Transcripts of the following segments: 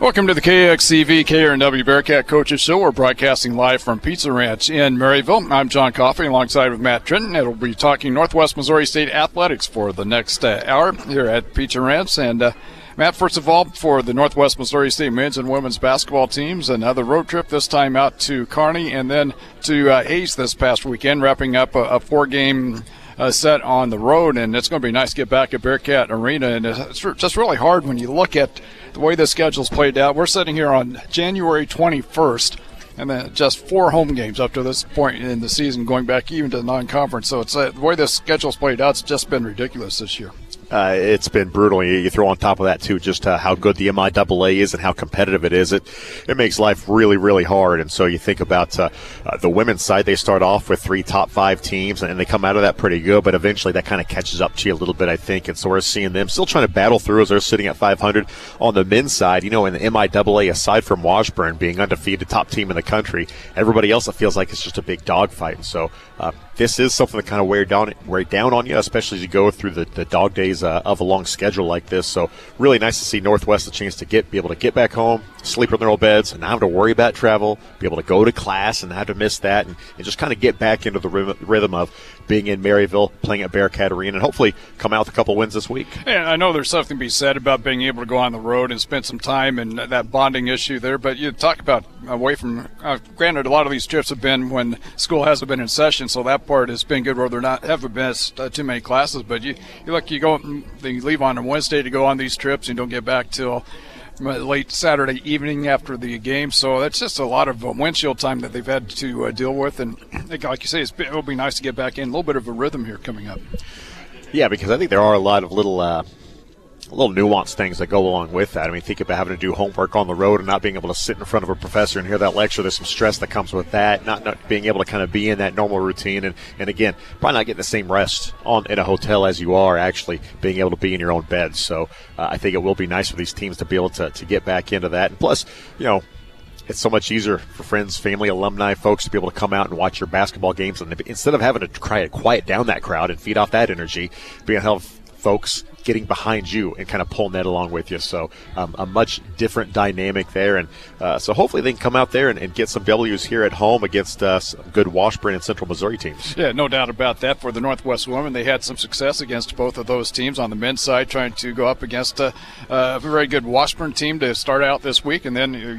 Welcome to the KXCV KRNW Bearcat Coaches Show. We're broadcasting live from Pizza Ranch in Maryville. I'm John Coffey alongside with Matt Trenton. It'll be talking Northwest Missouri State athletics for the next hour here at Pizza Ranch. And Matt, first of all, for the Northwest Missouri State men's and women's basketball teams, another road trip, this time out to Kearney and then to Hayes this past weekend, wrapping up a four-game set on the road. And it's going to be nice to get back at Bearcat Arena. And it's just really hard when you look at the way the schedule's played out. We're sitting here on January 21st, and then just 4 home games up to this point in the season, going back even to the non-conference. So it's the way the schedule's played out, it's just been ridiculous this year. It's been brutal. You throw on top of that, too, just how good the MIAA is and how competitive it is. It makes life really, really hard. And so you think about the women's side, they start off with 3 top 5 teams, and they come out of that pretty good, but eventually that kind of catches up to you a little bit, I think. And so we're seeing them still trying to battle through as they're sitting at 500. On the men's side, in the MIAA, aside from Washburn being undefeated, top team in the country, everybody else, it feels like it's just a big dogfight. And so this is something that kind of wear down on you, especially as you go through the dog days of a long schedule like this. So really nice to see Northwest a chance to be able to get back home, sleep in their old beds, and not have to worry about travel, be able to go to class and not have to miss that, and just kind of get back into the rhythm of being in Maryville, playing at Bearcat Arena, and hopefully come out with a couple wins this week. And I know there's something to be said about being able to go on the road and spend some time and that bonding issue there, but you talk about away from granted, a lot of these trips have been when school hasn't been in session, so that part has been good where they're not haven't missed too many classes, but you leave on a Wednesday to go on these trips and don't get back till late Saturday evening after the game, so that's just a lot of windshield time that they've had to deal with. And like you say, it'll be nice to get back in a little bit of a rhythm here coming up. Yeah, because I think there are a lot of little nuanced things that go along with that. I mean, think about having to do homework on the road and not being able to sit in front of a professor and hear that lecture. There's some stress that comes with that, not being able to kind of be in that normal routine. And again, probably not getting the same rest in a hotel as you are actually being able to be in your own bed. So I think it will be nice for these teams to be able to get back into that. And plus, it's so much easier for friends, family, alumni, folks to be able to come out and watch your basketball games. And instead of having to try to quiet down that crowd and feed off that energy, being able to have folks getting behind you and kind of pulling that along with you. So a much different dynamic there. And so hopefully they can come out there and get some W's here at home against some good Washburn and Central Missouri teams. Yeah, no doubt about that. For the Northwest women, they had some success against both of those teams on the men's side, trying to go up against a very good Washburn team to start out this week, and then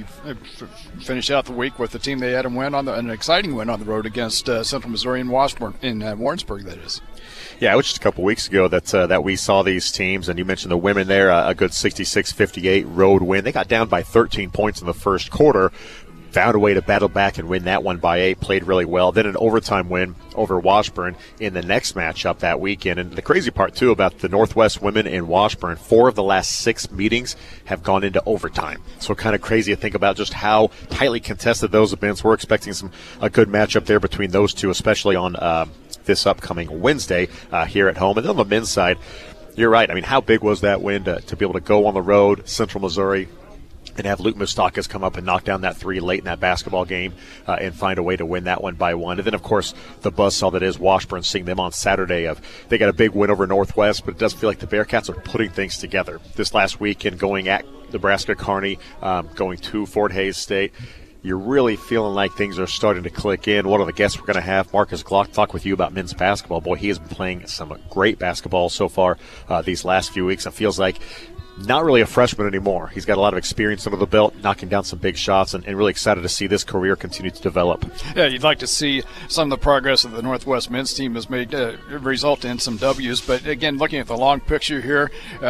finish out the week with the team they had them win an exciting win on the road against Central Missouri and Washburn in Warrensburg, that is. Yeah, it was just a couple weeks ago that we saw these teams, and you mentioned the women there, a good 66-58 road win. They got down by 13 points in the first quarter, found a way to battle back and win that one by 8, played really well. Then an overtime win over Washburn in the next matchup that weekend. And the crazy part, too, about the Northwest women in Washburn, 4 of the last 6 meetings have gone into overtime. So kind of crazy to think about just how tightly contested those have been. So we're expecting a good matchup there between those two, especially on this upcoming Wednesday here at home. And then on the men's side, you're right. I mean, how big was that win to be able to go on the road, Central Missouri, and have Luke Moustakas come up and knock down that 3 late in that basketball game and find a way to win that one by 1. And then, of course, the buzzsaw that is Washburn, seeing them on Saturday. They got a big win over Northwest, but it does feel like the Bearcats are putting things together. This last weekend, going at Nebraska Kearney, going to Fort Hays State, you're really feeling like things are starting to click in. One of the guests we're going to have, Marcus Glock, talk with you about men's basketball. Boy, he has been playing some great basketball so far these last few weeks. It feels like not really a freshman anymore. He's got a lot of experience under the belt, knocking down some big shots, and really excited to see this career continue to develop. Yeah, you'd like to see some of the progress that the Northwest men's team has made result in some W's. But, again, looking at the long picture here,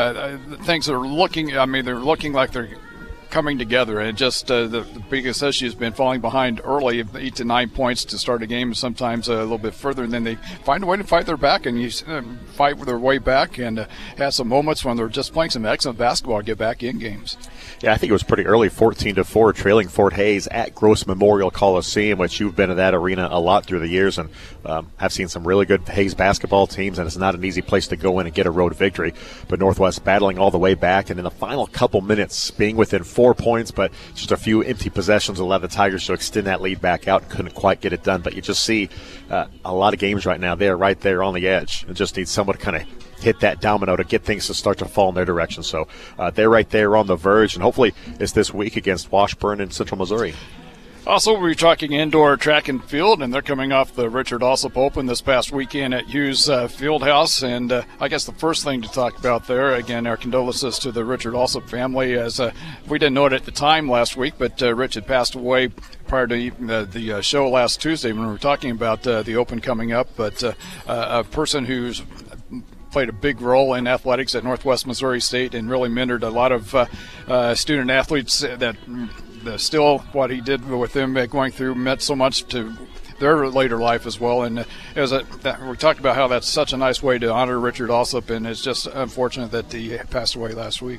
things are looking like they're coming together, and just the biggest issue has been falling behind early, 8 to 9 points to start a game, sometimes a little bit further, and then they find a way to fight their back and fight their way back, and have some moments when they're just playing some excellent basketball, get back in games. Yeah, I think it was pretty early, 14-4, trailing Fort Hays at Gross Memorial Coliseum, which you've been to that arena a lot through the years, and have seen some really good Hays basketball teams, and it's not an easy place to go in and get a road victory. But Northwest battling all the way back, and in the final couple minutes, being within 4 points, but just a few empty possessions allowed the Tigers to extend that lead back out. Couldn't quite get it done, but you just see a lot of games right now. They're right there on the edge. It just needs someone to kind of hit that domino to get things to start to fall in their direction. So they're right there on the verge, and hopefully it's this week against Washburn and Central Missouri. Also, we'll be talking indoor track and field, and they're coming off the Richard Alsop Open this past weekend at Hughes Fieldhouse. And I guess the first thing to talk about there, again, our condolences to the Richard Alsop family, as we didn't know it at the time last week, but Rich had passed away prior to the show last Tuesday when we were talking about the Open coming up. But a person who's played a big role in athletics at Northwest Missouri State and really mentored a lot of student athletes that still what he did with them going through meant so much to their later life as well. And we talked about how that's such a nice way to honor Richard Alsop, and it's just unfortunate that he passed away last week.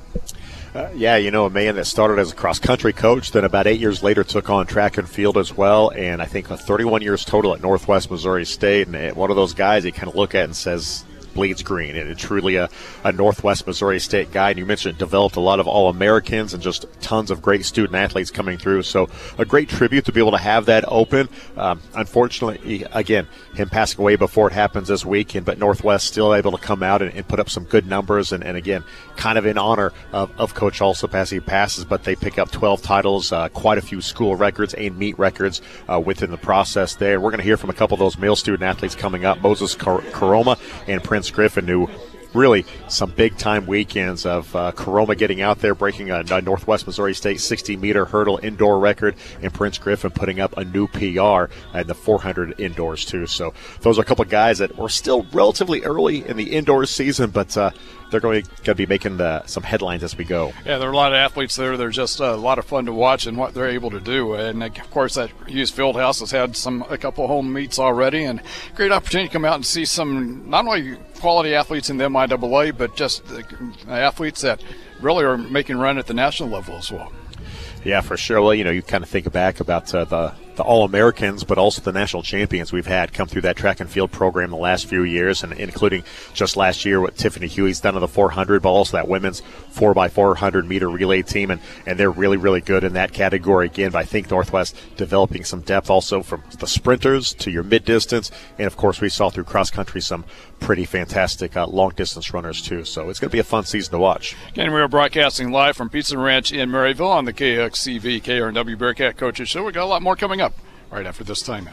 A man that started as a cross-country coach, then about 8 years later took on track and field as well, and I think 31 years total at Northwest Missouri State. And one of those guys you kind of look at and says, bleeds green, and truly a Northwest Missouri State guy. And you mentioned developed a lot of All-Americans and just tons of great student athletes coming through. So a great tribute to be able to have that open. Unfortunately, again, him passing away before it happens this weekend, but Northwest still able to come out and put up some good numbers. And again, kind of in honor of Coach Alsop as he passes, but they pick up 12 titles, quite a few school records and meet records within the process there. We're going to hear from a couple of those male student athletes coming up, Moses Caroma and Prince Griffin, who really some big-time weekends of Caroma getting out there, breaking a Northwest Missouri State 60-meter hurdle indoor record, and Prince Griffin putting up a new PR in the 400 indoors, too. So those are a couple of guys that were still relatively early in the indoors season, but they're going to be making some headlines as we go. Yeah, there are a lot of athletes there. They're just a lot of fun to watch and what they're able to do. And, of course, that Hughes Fieldhouse has had a couple of home meets already, and great opportunity to come out and see some not only quality athletes in the MIAA, but just athletes that really are making a run at the national level as well. Yeah, for sure. Well, you kind of think back about the All-Americans, but also the national champions we've had come through that track and field program the last few years, and including just last year what Tiffany Huey's done on the 400, but also that women's 4x400 meter relay team, and they're really, really good in that category again. But I think Northwest developing some depth also from the sprinters to your mid-distance, and of course we saw through cross-country some pretty fantastic long-distance runners too. So it's going to be a fun season to watch. Again, we are broadcasting live from Pizza Ranch in Maryville on the KXCV KRNW Bearcat Coaches Show. We got a lot more coming up right after this timeout.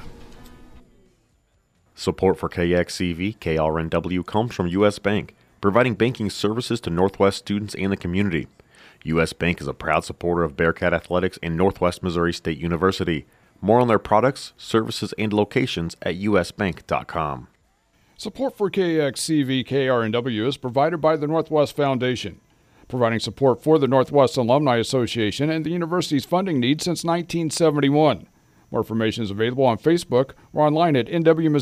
Support for KXCV KRNW comes from U.S. Bank, providing banking services to Northwest students and the community. U.S. Bank is a proud supporter of Bearcat Athletics and Northwest Missouri State University. More on their products, services, and locations at usbank.com. Support for KXCV KRNW is provided by the Northwest Foundation, providing support for the Northwest Alumni Association and the university's funding needs since 1971. More information is available on Facebook or online at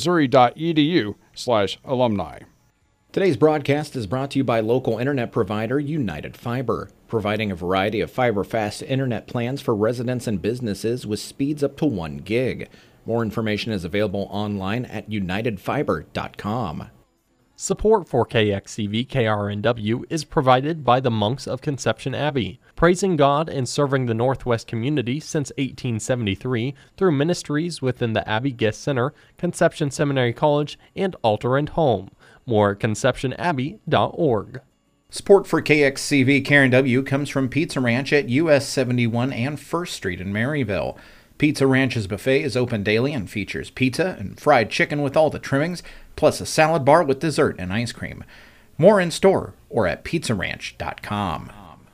nwmissouri.edu/alumni. Today's broadcast is brought to you by local internet provider United Fiber, providing a variety of fiber-fast internet plans for residents and businesses with speeds up to 1 gig. More information is available online at unitedfiber.com. Support for KXCV KRNW is provided by the Monks of Conception Abbey, praising God and serving the Northwest community since 1873 through ministries within the Abbey Guest Center, Conception Seminary College, and Altar and Home. More at conceptionabbey.org. Support for KXCV KRNW comes from Pizza Ranch at US 71 and 1st Street in Maryville. Pizza Ranch's buffet is open daily and features pizza and fried chicken with all the trimmings, plus a salad bar with dessert and ice cream. More in store or at pizzaranch.com.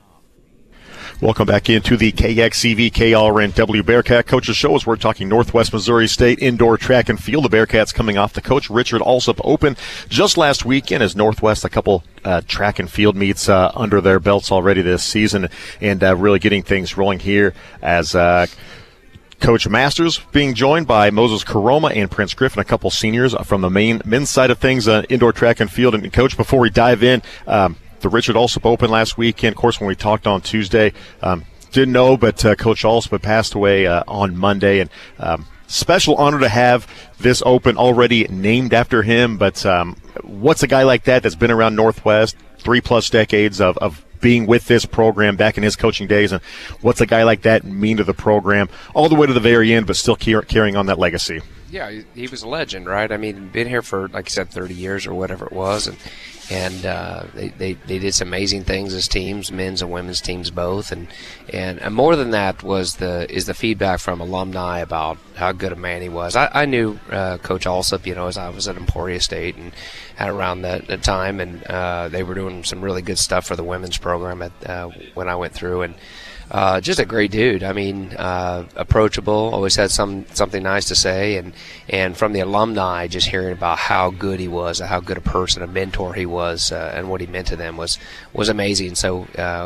Welcome back into the KXCV KRNW Bearcat Coaches Show as we're talking Northwest Missouri State indoor track and field. The Bearcats coming off the Coach Richard Alsop Open just last weekend as Northwest a couple track and field meets under their belts already this season, and really getting things rolling here as Coach Masters being joined by Moses Caroma and Prince Griffin, a couple seniors from the men's side of things, indoor track and field. And Coach, before we dive in, the Richard Alsop Open last weekend, of course, when we talked on Tuesday, didn't know, but Coach Alsop had passed away on Monday, and special honor to have this Open already named after him. But what's a guy like that that's been around Northwest 3+ decades of being with this program back in his coaching days, and what's a guy like that mean to the program all the way to the very end, but still carrying on that legacy? Yeah, he was a legend, right? I mean, been here for, like you said, 30 years or whatever it was, and they did some amazing things as teams, men's and women's teams both, and more than that is the feedback from alumni about how good a man he was. I knew Coach Alsop, as I was at Emporia State and at around that time, and they were doing some really good stuff for the women's program when I went through, and just a great dude. I mean, approachable, always had something nice to say, and from the alumni, just hearing about how good he was, how good a person, a mentor he was, and what he meant to them was amazing. So,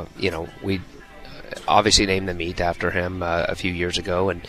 we obviously named the meet after him a few years ago, and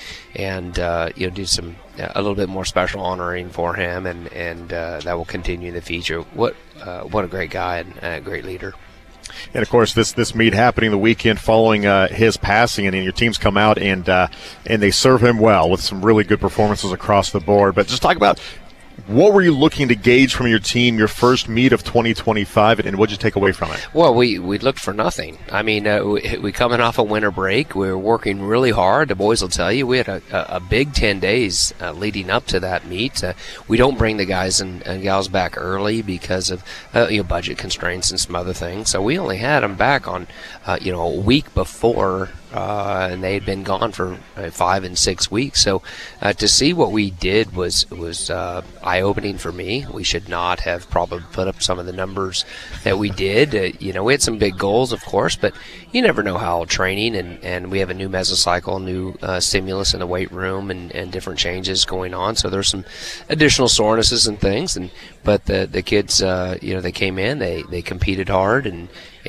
did some a little bit more special honoring for him, and that will continue in the future. What a great guy and a great leader. And, of course, this meet happening the weekend following his passing, and your teams come out and they serve him well with some really good performances across the board. But just talk about what were you looking to gauge from your team, your first meet of 2025, and what did you take away from it? Well, we looked for nothing. I mean, we coming off a winter break. We were working really hard. The boys will tell you we had a big 10 days leading up to that meet. We don't bring the guys and gals back early because of budget constraints and some other things. So we only had them back on a week before. And they had been gone for 5 and 6 weeks. So to see what we did was eye-opening for me. We should not have probably put up some of the numbers that we did. We had some big goals, of course, but you never know how training, and we have a new mesocycle, new stimulus in the weight room, and different changes going on. So there's some additional sorenesses and things. But the kids, they came in, they competed hard, and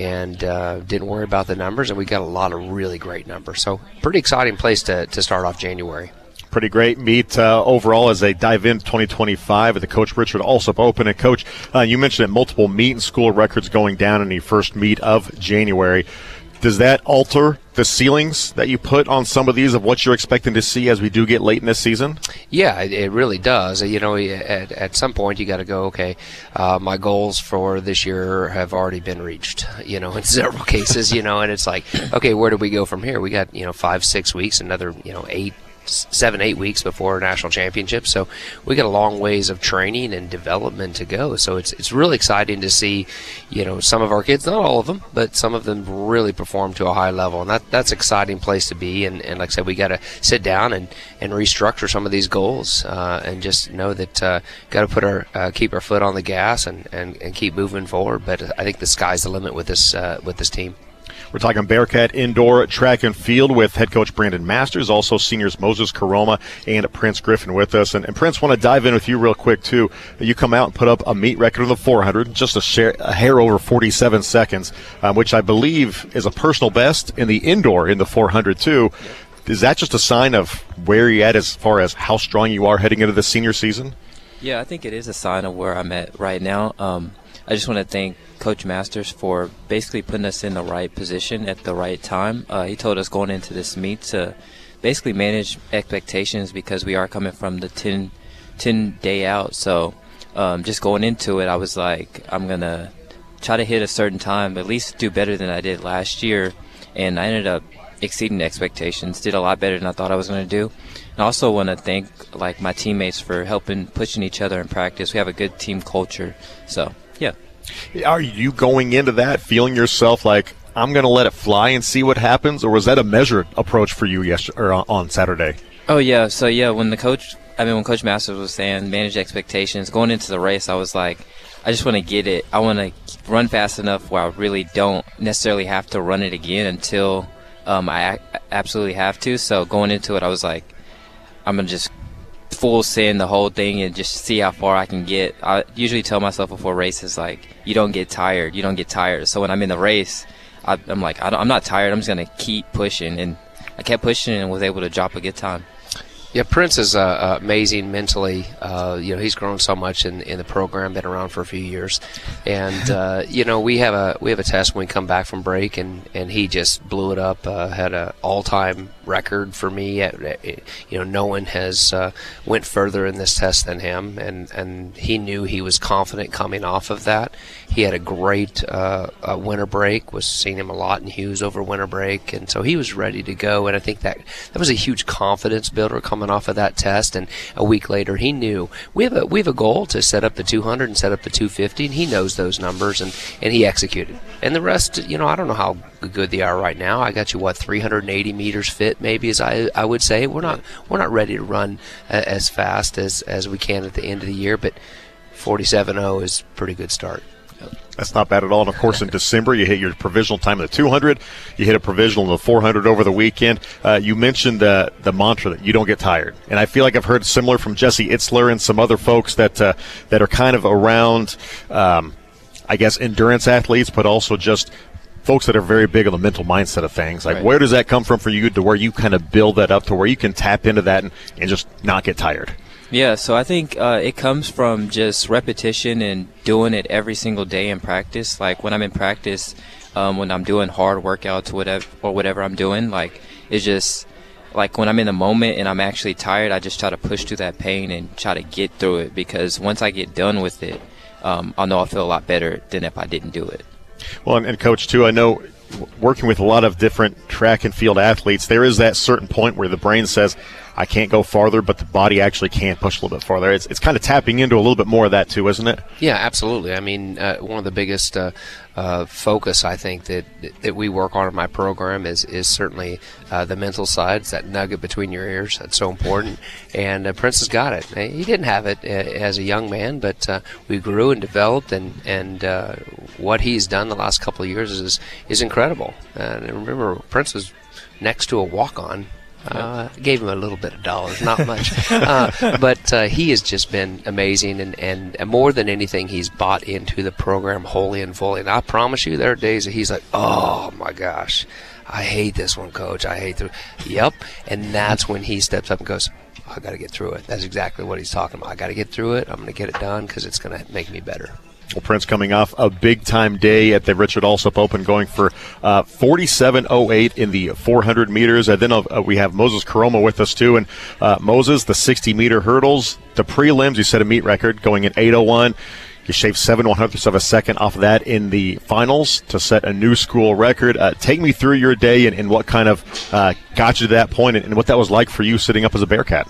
didn't worry about the numbers, and we got a lot of really great numbers. So pretty exciting place to start off January. Pretty great meet overall as they dive into 2025 at the Coach Richard Alsop Open. And, Coach, you mentioned that multiple meet and school records going down in the first meet of January. Does that alter the ceilings that you put on some of these of what you're expecting to see as we do get late in this season? Yeah, it really does. At some point you got to go, okay, my goals for this year have already been reached, in several cases, and it's like, okay, where do we go from here? We got, 5-6 weeks, another, 7-8 weeks before national championships, so we got a long ways of training and development to go. So it's really exciting to see, some of our kids, not all of them, but some of them really perform to a high level, and that's an exciting place to be. And like I said, we got to sit down and restructure some of these goals, and just know that got to keep our foot on the gas and keep moving forward. But I think the sky's the limit with this team. We're talking Bearcat Indoor Track and Field with head coach Brandon Masters, also seniors Moses Caroma and Prince Griffin with us. And Prince, want to dive in with you real quick, too. You come out and put up a meet record of the 400, just a hair over 47 seconds, which I believe is a personal best in the indoor in the 400, too. Is that just a sign of where you're at as far as how strong you are heading into the senior season? Yeah, I think it is a sign of where I'm at right now. I just want to thank Coach Masters for basically putting us in the right position at the right time. He told us going into this meet to basically manage expectations because we are coming from the 10 day out. So just going into it, I was like, I'm going to try to hit a certain time, at least do better than I did last year. And I ended up exceeding expectations, did a lot better than I thought I was going to do. And I also want to thank my teammates for helping, pushing each other in practice. We have a good team culture. So, yeah. Are you going into that feeling yourself like, I'm going to let it fly and see what happens, or was that a measured approach for you on Saturday? Oh, yeah. So, yeah, when Coach Masters was saying manage expectations, going into the race, I was like, I just want to get it. I want to run fast enough where I really don't necessarily have to run it again until I absolutely have to. So going into it, I was like, I'm going to just full send the whole thing and just see how far I can get. I usually tell myself before races, you don't get tired. You don't get tired. So when I'm in the race, I'm like, I'm not tired. I'm just going to keep pushing. And I kept pushing and was able to drop a good time. Yeah, Prince is amazing mentally. He's grown so much in the program, been around for a few years. And, we have a test when we come back from break, and he just blew it up, had an all-time record for me. No one has went further in this test than him, and he knew he was confident coming off of that. He had a great winter break. Was seeing him a lot in Hughes over winter break, and so he was ready to go. And I think that was a huge confidence builder coming off of that test. And a week later, he knew we have a goal to set up the 200 and set up the 250, and he knows those numbers, and he executed. And the rest, I don't know how good they are right now. I got you 380 meters fit, maybe, as I would say. We're not ready to run as fast as we can at the end of the year, but 47.0 is a pretty good start. That's not bad at all. And, of course, in December, you hit your provisional time in the 200. You hit a provisional in the 400 over the weekend. You mentioned the mantra that you don't get tired. And I feel like I've heard similar from Jesse Itzler and some other folks that are kind of around, I guess, endurance athletes, but also just folks that are very big on the mental mindset of things. Like, where does that come from for you to where you kind of build that up to where you can tap into that and just not get tired? Yeah, so I think it comes from just repetition and doing it every single day in practice. Like when I'm in practice, when I'm doing hard workouts or whatever I'm doing, like it's just like when I'm in the moment and I'm actually tired, I just try to push through that pain and try to get through it, because once I get done with it, I'll know I feel a lot better than if I didn't do it. Well, and Coach, too, I know working with a lot of different track and field athletes, there is that certain point where the brain says, I can't go farther, but the body actually can push a little bit farther. It's kind of tapping into a little bit more of that too, isn't it? Yeah, absolutely. I mean, one of the biggest focus I think that we work on in my program is certainly the mental side. It's that nugget between your ears. That's so important. And Prince has got it. He didn't have it as a young man, but we grew and developed, and what he's done the last couple of years is incredible. And remember, Prince was next to a walk-on. Gave him a little bit of dollars, not much. But he has just been amazing, and more than anything, he's bought into the program wholly and fully. And I promise you, there are days that he's like, oh, my gosh, I hate this one, Coach. I hate Yep. And that's when he steps up and goes, I got to get through it. That's exactly what he's talking about. I got to get through it. I'm going to get it done because it's going to make me better. Well, Prince coming off a big-time day at the Richard Alsop Open, going for 47.08 in the 400 meters. And then we have Moses Caroma with us, too. And Moses, the 60-meter hurdles, the prelims, you set a meet record going at 8:01. You shaved 7/100ths of a second off of that in the finals to set a new school record. Take me through your day and what kind of got you to that point and what that was like for you sitting up as a Bearcat.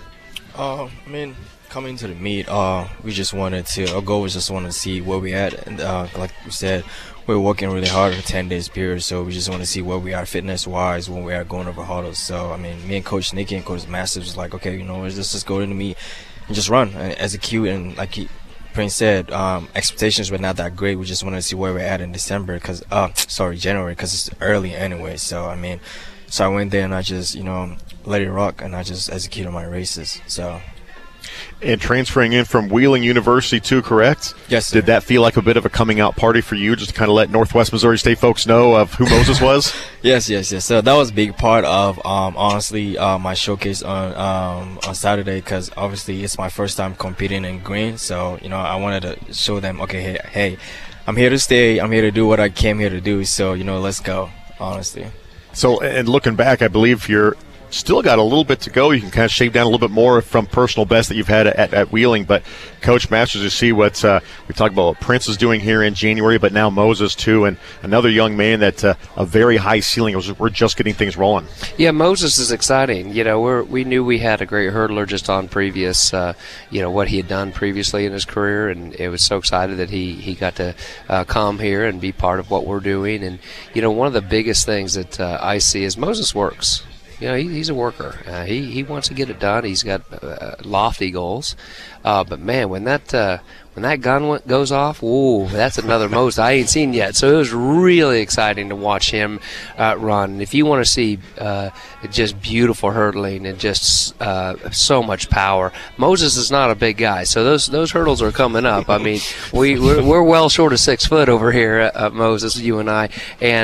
Coming to the meet, our goal was just to see where we at. And like we said, we're working really hard in a 10 days period, so we just want to see where we are fitness-wise when we are going over hurdles. So, me and Coach Nicky and Coach Masters was like, okay, let's just go to the meet and just run and execute. And like Prince said, expectations were not that great. We just wanted to see where we're at in January, because it's early anyway. So, so I went there and I just, let it rock, and I just executed my races. So. And transferring in from Wheeling University too, correct? Yes, sir. Did that feel like a bit of a coming out party for you, just to kind of let Northwest Missouri State folks know of who Moses was? Yes. So that was a big part of, honestly, my showcase on Saturday, because obviously it's my first time competing in green. So, I wanted to show them, okay, hey, I'm here to stay. I'm here to do what I came here to do. So, let's go, honestly. So, and looking back, I believe you're still got a little bit to go. You can kind of shave down a little bit more from personal best that you've had at Wheeling. But, Coach Masters, you see what we talked about what Prince is doing here in January, but now Moses too, and another young man that a very high ceiling. We're just getting things rolling. Yeah, Moses is exciting. We knew we had a great hurdler just on previous, what he had done previously in his career, and it was so excited that he got to come here and be part of what we're doing. And, one of the biggest things that I see is Moses works. He's a worker. He wants to get it done. He's got lofty goals. But, man, when that gun goes off, ooh, that's another Moses I ain't seen yet. So it was really exciting to watch him run. And if you want to see just beautiful hurdling and just so much power, Moses is not a big guy. So those hurdles are coming up. We're well short of 6 foot over here, Moses, you and I.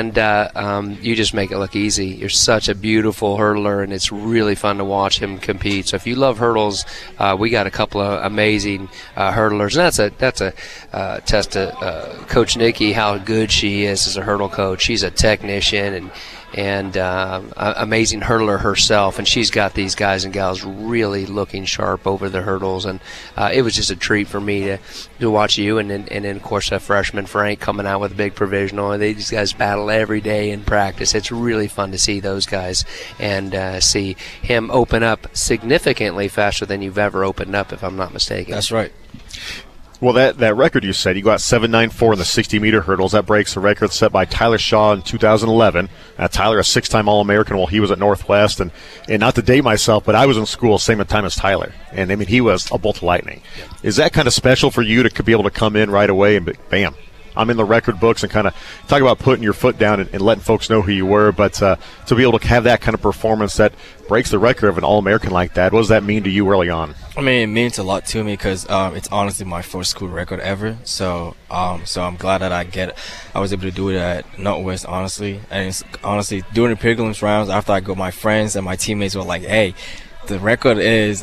And you just make it look easy. You're such a beautiful hurdler, and it's really fun to watch him compete. So if you love hurdles, we got a couple of amazing hurdlers. And that's a test to Coach Nicky, how good she is as a hurdle coach. She's a technician, and and amazing hurdler herself, and she's got these guys and gals really looking sharp over the hurdles, and it was just a treat for me to watch you, and then of course a freshman Frank coming out with a big provisional. These guys battle every day in practice. It's really fun to see those guys and see him open up significantly faster than you've ever opened up, if I'm not mistaken. That's right. Well, that record you said, you got 7.94 in the 60-meter hurdles. That breaks a record set by Tyler Shaw in 2011. Tyler, a 6-time All-American while he was at Northwest. And not to date myself, but I was in school same time as Tyler. And, I mean, he was a bolt of lightning. Yeah. Is that kind of special for you to be able to come in right away and bam, I'm in the record books, and kind of talk about putting your foot down and letting folks know who you were, but to be able to have that kind of performance that breaks the record of an All-American like that, what does that mean to you early on? I mean, it means a lot to me because it's honestly my first school record ever. So I'm glad that I was able to do it at Northwest, honestly. And it's honestly during the prelims rounds after I go, my friends and my teammates were like, "Hey, the record is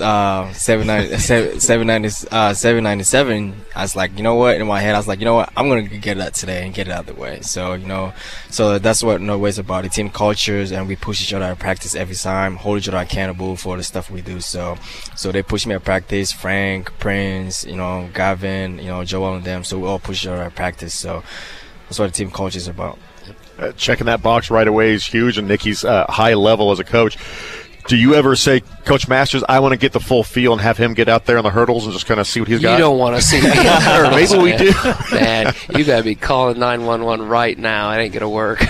797. I was like, you know what? In my head, I was like, you know what? I'm gonna get that today and get it out of the way. So so that's what Northwest is about. The team cultures, and we push each other at practice every time, hold each other accountable for the stuff we do. So they push me at practice. Frank, Prince, Gavin, Joel, and them. So we all push each other at practice. So that's what the team culture is about. Checking that box right away is huge, and Nikki's high level as a coach. Do you ever say, Coach Masters, I want to get the full feel and have him get out there on the hurdles and just kind of see what he's got? You don't want to see me on the hurdles. Maybe we do. Man, you got to be calling 911 right now. It ain't going to work.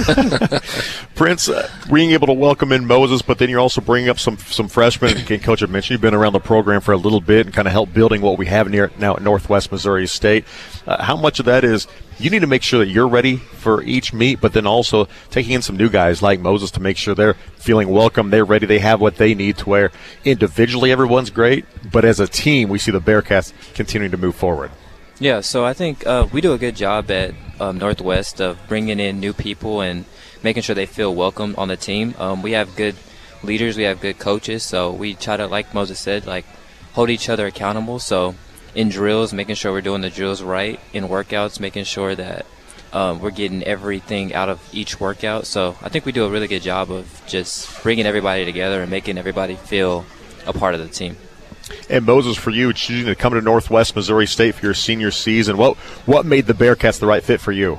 Prince, being able to welcome in Moses, but then you're also bringing up some freshmen. And Coach had mentioned you've been around the program for a little bit and kind of helped building what we have now at Northwest Missouri State. How much of that is you need to make sure that you're ready for each meet, but then also taking in some new guys like Moses to make sure they're feeling welcome, they're ready, they have what they need to where individually everyone's great, but as a team we see the Bearcats continuing to move forward. Yeah, so I think we do a good job at Northwest of bringing in new people and making sure they feel welcome on the team. We have good leaders, we have good coaches, so we try to, like Moses said, hold each other accountable. So in drills, making sure we're doing the drills right. In workouts, making sure that we're getting everything out of each workout. So I think we do a really good job of just bringing everybody together and making everybody feel a part of the team. And Moses, for you, choosing to come to Northwest Missouri State for your senior season, what made the Bearcats the right fit for you?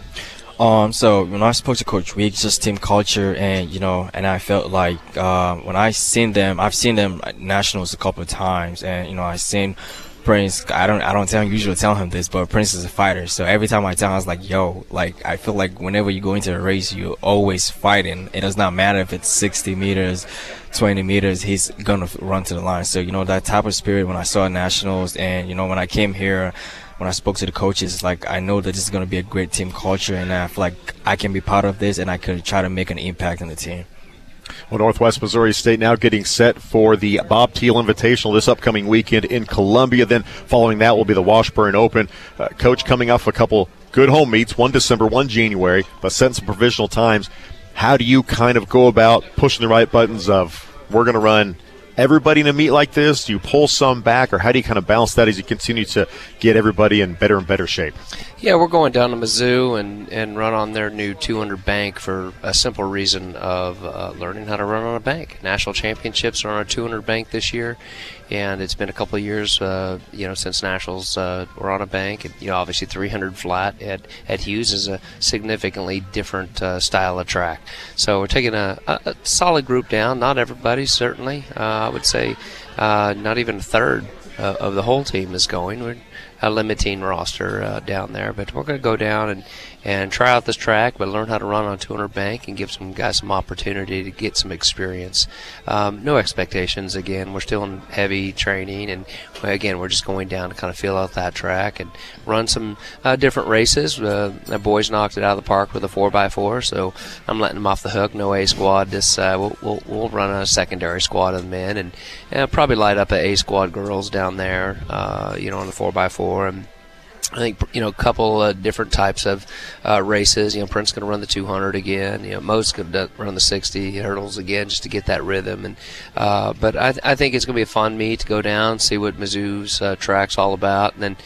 So when I spoke to Coach Weeks, just team culture, and and I felt like when I've seen them at nationals a couple of times, and I've seen Prince. I don't usually tell him this, but Prince is a fighter. So every time I tell him, I was like, yo, I feel like whenever you go into a race, you're always fighting. It does not matter if it's 60 meters, 20 meters, he's gonna run to the line. So that type of spirit when I saw nationals, and when I came here, when I spoke to the coaches, it's like I know that this is going to be a great team culture, and I feel like I can be part of this and I could try to make an impact on the team. Well, Northwest Missouri State now getting set for the Bob Thiel Invitational this upcoming weekend in Columbia. Then following that will be the Washburn Open. Coach, coming off a couple good home meets, one December, one January, but setting some provisional times. How do you kind of go about pushing the right buttons of we're going to run everybody in a meet like this? Do you pull some back, or how do you kind of balance that as you continue to get everybody in better and better shape? Yeah, we're going down to Mizzou and run on their new 200 bank for a simple reason of learning how to run on a bank. National championships are on a 200 bank this year, and it's been a couple of years, since nationals were on a bank. And, obviously 300 flat at Hughes is a significantly different style of track. So we're taking a solid group down. Not everybody, certainly. I would say not even a third of the whole team is going. We're a limiting roster down there, but we're going to go down and try out this track, but learn how to run on 200 bank and give some guys some opportunity to get some experience. No expectations. Again, we're still in heavy training, and again, we're just going down to kind of feel out that track and run some different races. The boys knocked it out of the park with a 4x4, so I'm letting them off the hook. No A squad. This we'll run a secondary squad of the men, and probably light up a squad girls down there, on the 4x4. And I think a couple different types of races. Prince's going to run the 200 again. Mo's going to run the 60 hurdles again just to get that rhythm. And but I think it's going to be a fun meet to go down, see what Mizzou's track's all about, and then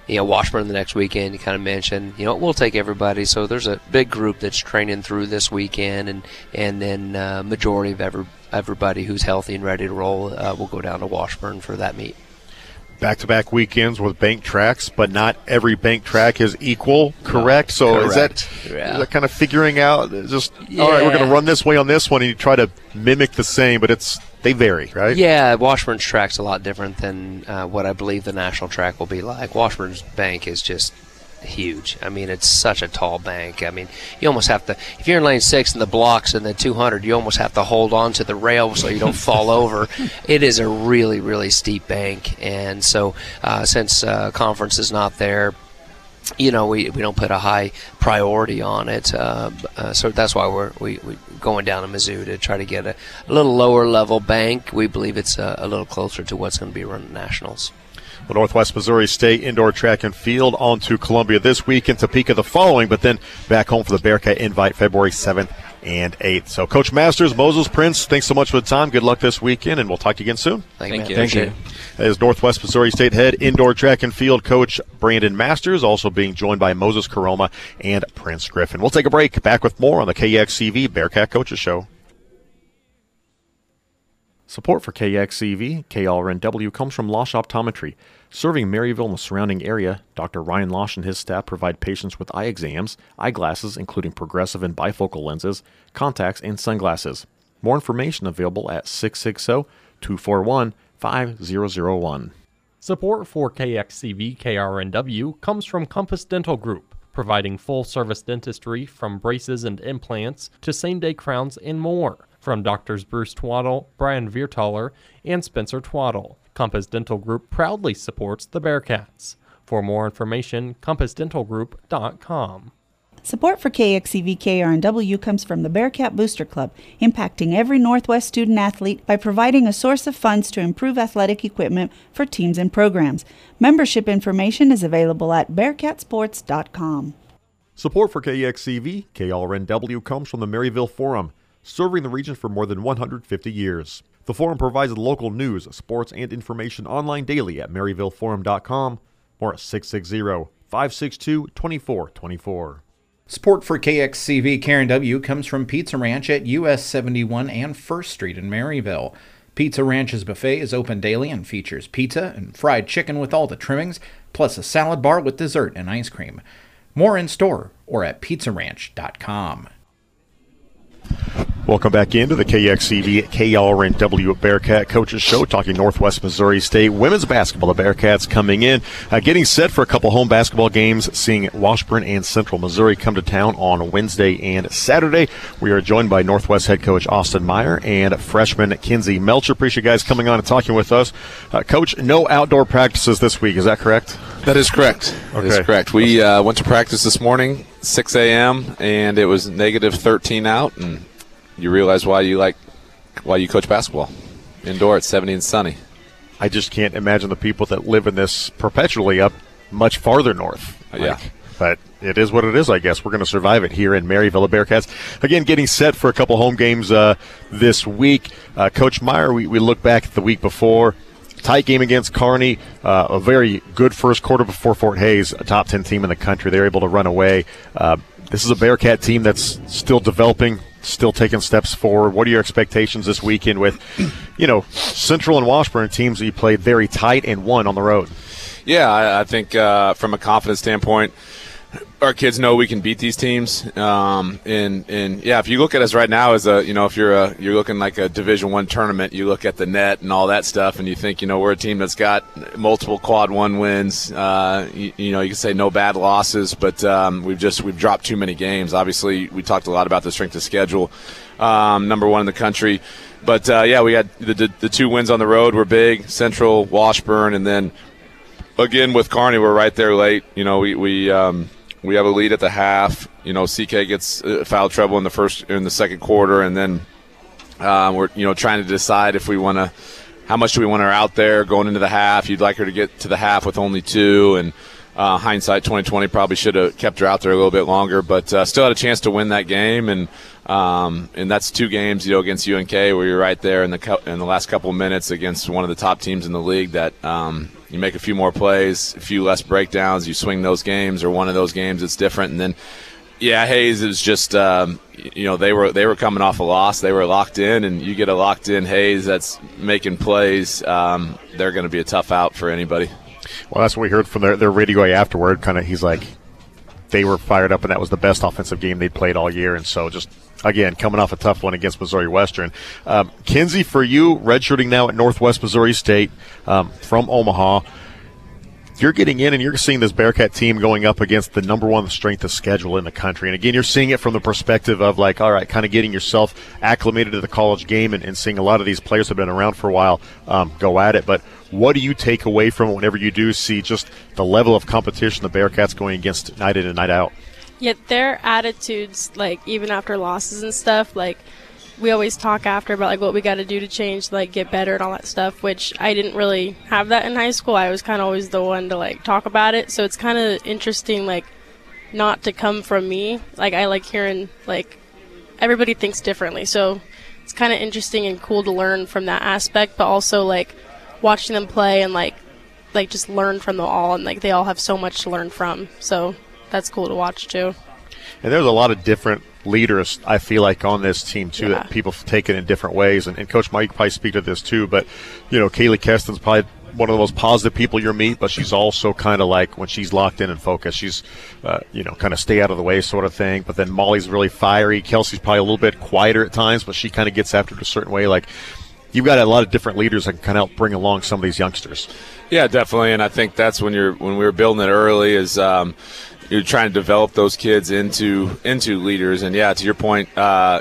Washburn the next weekend, you kind of mentioned. We'll take everybody. So there's a big group that's training through this weekend, and then majority of everybody who's healthy and ready to roll will go down to Washburn for that meet. Back-to-back weekends with bank tracks, but not every bank track is equal, correct? So correct. Is that kind of figuring out all right, we're going to run this way on this one, and you try to mimic the same, but they vary, right? Yeah, Washburn's track's a lot different than what I believe the national track will be like. Washburn's bank is just huge. I mean, it's such a tall bank. I mean, you almost have to, if you're in lane 6 in the blocks and the 200, you almost have to hold on to the rail so you don't fall over. It is a really, really steep bank, and so since conference is not there, we don't put a high priority on it. So that's why we're going down to Mizzou to try to get a little lower level bank. We believe it's a little closer to what's going to be run at nationals. Well, Northwest Missouri State indoor track and field on to Columbia this week and Topeka the following, but then back home for the Bearcat Invite February 7th and 8th. So, Coach Masters, Moses, Prince, thanks so much for the time. Good luck this weekend, and we'll talk to you again soon. Thank you. That is Northwest Missouri State head indoor track and field coach Brandon Masters, also being joined by Moses Caroma and Prince Griffin. We'll take a break. Back with more on the KXCV Bearcat Coaches Show. Support for KXCV, KRNW comes from Losch Optometry. Serving Maryville and the surrounding area, Dr. Ryan Losch and his staff provide patients with eye exams, eyeglasses including progressive and bifocal lenses, contacts, and sunglasses. More information available at 660-241-5001. Support for KXCV KRNW comes from Compass Dental Group, providing full-service dentistry from braces and implants to same-day crowns and more. From Doctors Bruce Twaddle, Brian Viertaler, and Spencer Twaddle, Compass Dental Group proudly supports the Bearcats. For more information, compassdentalgroup.com. Support for KXCV KRNW comes from the Bearcat Booster Club, impacting every Northwest student athlete by providing a source of funds to improve athletic equipment for teams and programs. Membership information is available at bearcatsports.com. Support for KXCV KRNW comes from the Maryville Forum, serving the region for more than 150 years. The Forum provides local news, sports, and information online daily at maryvilleforum.com or at 660-562-2424. Support for KXCV KRNW comes from Pizza Ranch at US 71 and 1st Street in Maryville. Pizza Ranch's buffet is open daily and features pizza and fried chicken with all the trimmings, plus a salad bar with dessert and ice cream. More in store or at pizzaranch.com. Welcome back into the KXCV KRNW Bearcat Coaches Show, talking Northwest Missouri State women's basketball. The Bearcats coming in, getting set for a couple home basketball games, seeing Washburn and Central Missouri come to town on Wednesday and Saturday. We are joined by Northwest head coach Austin Meyer and freshman Kinsey Melcher. Appreciate you guys coming on and talking with us. Coach, no outdoor practices this week, is that correct? That is correct. Okay. That is correct. We went to practice this morning, 6 a.m., and it was negative 13 out, and you realize why you coach basketball indoor at 70 and sunny. I just can't imagine the people that live in this perpetually up much farther north. Yeah. But it is what it is, I guess. We're going to survive it here in Maryville. The Bearcats, again, getting set for a couple home games this week. Coach Meyer, we look back at the week before. Tight game against Kearney, a very good first quarter before Fort Hays, a top 10 team in the country. They're able to run away. This is a Bearcat team that's still developing, still taking steps forward. What are your expectations this weekend with, Central and Washburn teams that you played very tight and won on the road? Yeah, I think from a confidence standpoint, our kids know we can beat these teams. And if you look at us right now as if you're looking like a Division I tournament, you look at the net and all that stuff, and you think, we're a team that's got multiple quad one wins. You can say no bad losses, but we've dropped too many games. Obviously, we talked a lot about the strength of schedule, number one in the country. But we had the two wins on the road were big, Central, Washburn, and then again with Kearney, we're right there late. We have a lead at the half. CK gets foul trouble in the second quarter, and then we're trying to decide if we want to, how much do we want her out there going into the half. You'd like her to get to the half with only two, and hindsight 2020, probably should have kept her out there a little bit longer, but still had a chance to win that game. And that's 2 games, against UNK, where you're right there in the last couple of minutes against one of the top teams in the league. That you make a few more plays, a few less breakdowns, you swing those games, or one of those games it's different. And then, Hayes is just they were coming off a loss, they were locked in, and you get a locked in Hayes that's making plays. They're going to be a tough out for anybody. Well, that's what we heard from their radio guy afterward. He's like, they were fired up, and that was the best offensive game they'd played all year. And so just, again, coming off a tough one against Missouri Western. Kinsey, for you, redshirting now at Northwest Missouri State from Omaha, you're getting in and you're seeing this Bearcat team going up against the number 1 strength of schedule in the country. And again, you're seeing it from the perspective of like, all right, kind of getting yourself acclimated to the college game and seeing a lot of these players have been around for a while go at it. But what do you take away from it whenever you do see just the level of competition the Bearcats going against night in and night out? Yeah, their attitudes, like even after losses and stuff, like we always talk after about like what we got to do to change, like get better and all that stuff, which I didn't really have that in high school. I was kind of always the one to like talk about it. So it's kind of interesting, like not to come from me. Like I like hearing like everybody thinks differently. So it's kind of interesting and cool to learn from that aspect, but also like watching them play and like just learn from them all, and like they all have so much to learn from. So that's cool to watch too. And there's a lot of different leaders, I feel like, on this team too, that people take it in different ways. And Coach Mike probably speak to this too, but Kaylee Keston's probably one of the most positive people you'll meet, but she's also kind of like, when she's locked in and focused, she's kind of stay out of the way sort of thing. But then Molly's really fiery. Kelsey's probably a little bit quieter at times, but she kind of gets after it a certain way. Like, you've got a lot of different leaders that can kind of help bring along some of these youngsters. Yeah, definitely. And I think that's when we were building it early is you're trying to develop those kids into leaders. And to your point,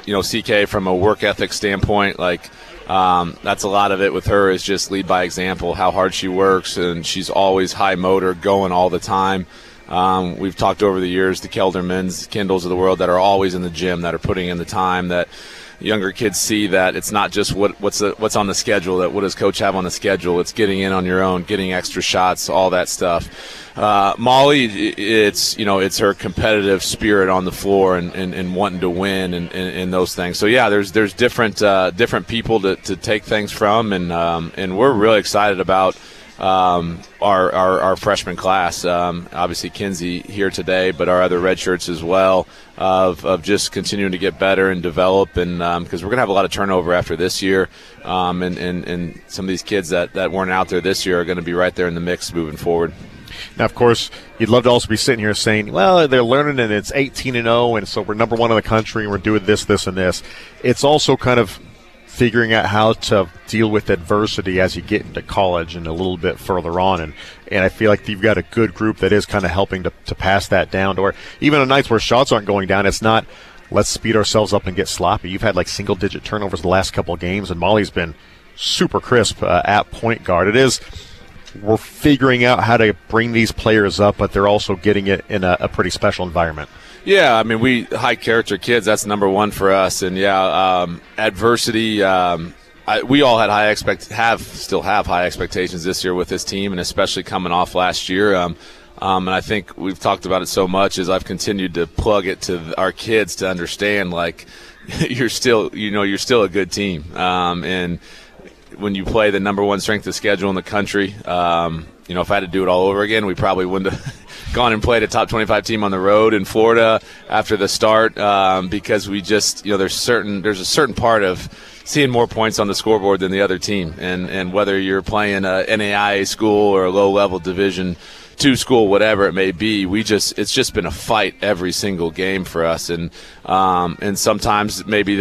CK from a work ethic standpoint, like that's a lot of it with her is just lead by example, how hard she works, and she's always high motor, going all the time. We've talked over the years, the Keldermans, Kindles of the world that are always in the gym, that are putting in the time, that younger kids see that it's not just what's on the schedule, that what does coach have on the schedule, it's getting in on your own, getting extra shots, all that stuff. Molly, it's her competitive spirit on the floor and wanting to win and those things. So there's different people to take things from, and we're really excited about our freshman class. Obviously Kinsey here today, but our other red shirts as well, of just continuing to get better and develop, and because we're going to have a lot of turnover after this year, and some of these kids that weren't out there this year are going to be right there in the mix moving forward. Now, of course, you'd love to also be sitting here saying, well, they're learning and it's 18-0, and so we're number 1 in the country and we're doing this, and this. It's also kind of figuring out how to deal with adversity as you get into college and a little bit further on. And I feel like you've got a good group that is kind of helping to pass that down to where even on nights where shots aren't going down, it's not let's speed ourselves up and get sloppy. You've had like single-digit turnovers the last couple of games, and Molly's been super crisp at point guard. It is we're figuring out how to bring these players up, but they're also getting it in a pretty special environment. Yeah, I mean, we high character kids. That's number 1 for us. And adversity. We all had still have high expectations this year with this team, and especially coming off last year. And I think we've talked about it so much as I've continued to plug it to our kids to understand, like, you're still a good team. And when you play the number 1 strength of schedule in the country, if I had to do it all over again, we probably wouldn't have gone and played a top 25 team on the road in Florida after the start, because we just, there's a certain part of seeing more points on the scoreboard than the other team, and whether you're playing a NAIA school or a low-level Division II school, whatever it may be, it's just been a fight every single game for us, and sometimes maybe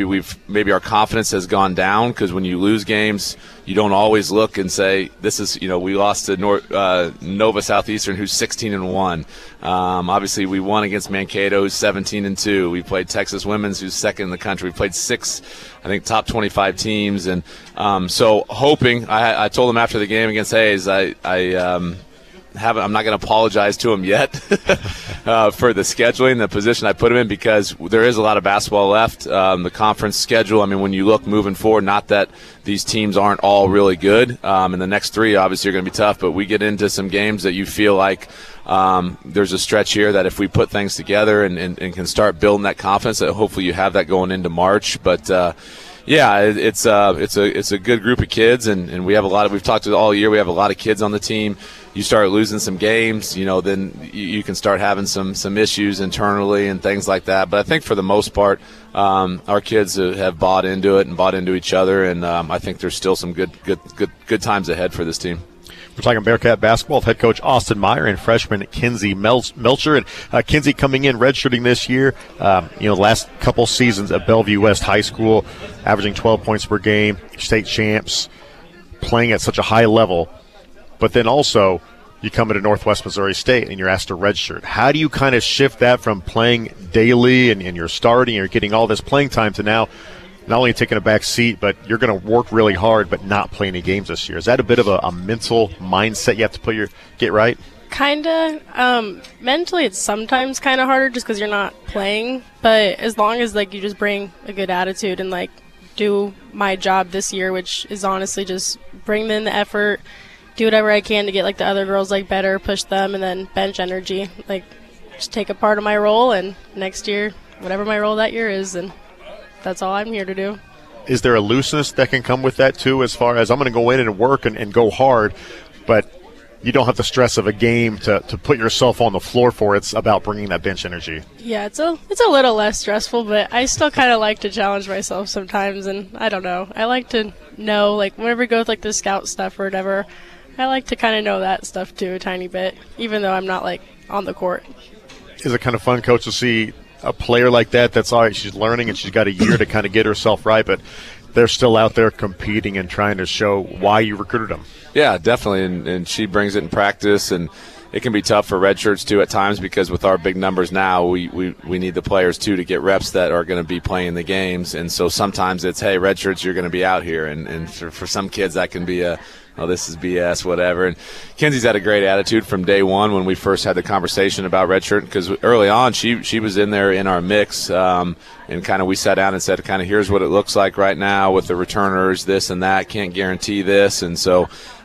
our confidence has gone down, because when you lose games, you don't always look and say, this is, we lost to Nova Southeastern, who's 16-1. Obviously, we won against Mankato, who's 17-2. We played Texas Women's, who's 2nd in the country. We played 6, I think, top 25 teams, and so hoping. I told them after the game against Hayes, I'm not going to apologize to him yet for the scheduling, the position I put him in, because there is a lot of basketball left. The conference schedule, I mean, when you look moving forward, not that these teams aren't all really good. And the next 3 obviously are going to be tough, but we get into some games that you feel like there's a stretch here that if we put things together and can start building that confidence, that hopefully you have that going into March. But yeah, it's a good group of kids, and we have we've talked to all year. We have a lot of kids on the team. You start losing some games, then you can start having some issues internally and things like that. But I think for the most part, our kids have bought into it and bought into each other, and I think there's still some good times ahead for this team. We're talking Bearcat basketball with head coach Austin Meyer and freshman Kinsey Melcher. And Kinsey coming in redshirting this year. Last couple seasons at Bellevue West High School, averaging 12 points per game, state champs, playing at such a high level. But then also you come into Northwest Missouri State and you're asked to redshirt. How do you kind of shift that from playing daily and you're starting, you're getting all this playing time, to now not only taking a back seat, but you're going to work really hard but not play any games this year? Is that a bit of a mental mindset you have to get right? Kinda. Mentally, it's sometimes kind of harder just because you're not playing. But as long as you just bring a good attitude and do my job this year, which is honestly just bring in the effort, do whatever I can to get the other girls better, push them, and then bench energy. Just take a part of my role, and next year, whatever my role that year is, and that's all I'm here to do. Is there a looseness that can come with that too, as far as I'm going to go in and work and go hard, but you don't have the stress of a game to put yourself on the floor for? It's about bringing that bench energy. Yeah, it's a little less stressful, but I still kind of like to challenge myself sometimes, and I don't know. I like to know, whenever we go with the scout stuff or whatever, I like to kind of know that stuff too a tiny bit, even though I'm not on the court. Is it kind of fun, Coach, to see a player like that's all right, she's learning and she's got a year to kind of get herself right, but they're still out there competing and trying to show why you recruited them? Yeah, definitely, and she brings it in practice, and it can be tough for redshirts too at times, because with our big numbers now, we need the players too to get reps that are going to be playing the games. And so sometimes it's, hey, redshirts, you're going to be out here, and for some kids that can be this is BS, whatever. And Kinsey's had a great attitude from day one when we first had the conversation about redshirt, because early on she was in there in our mix, and kind of we sat down and said, kind of, here's what it looks like right now with the returners, this and that, can't guarantee this. And so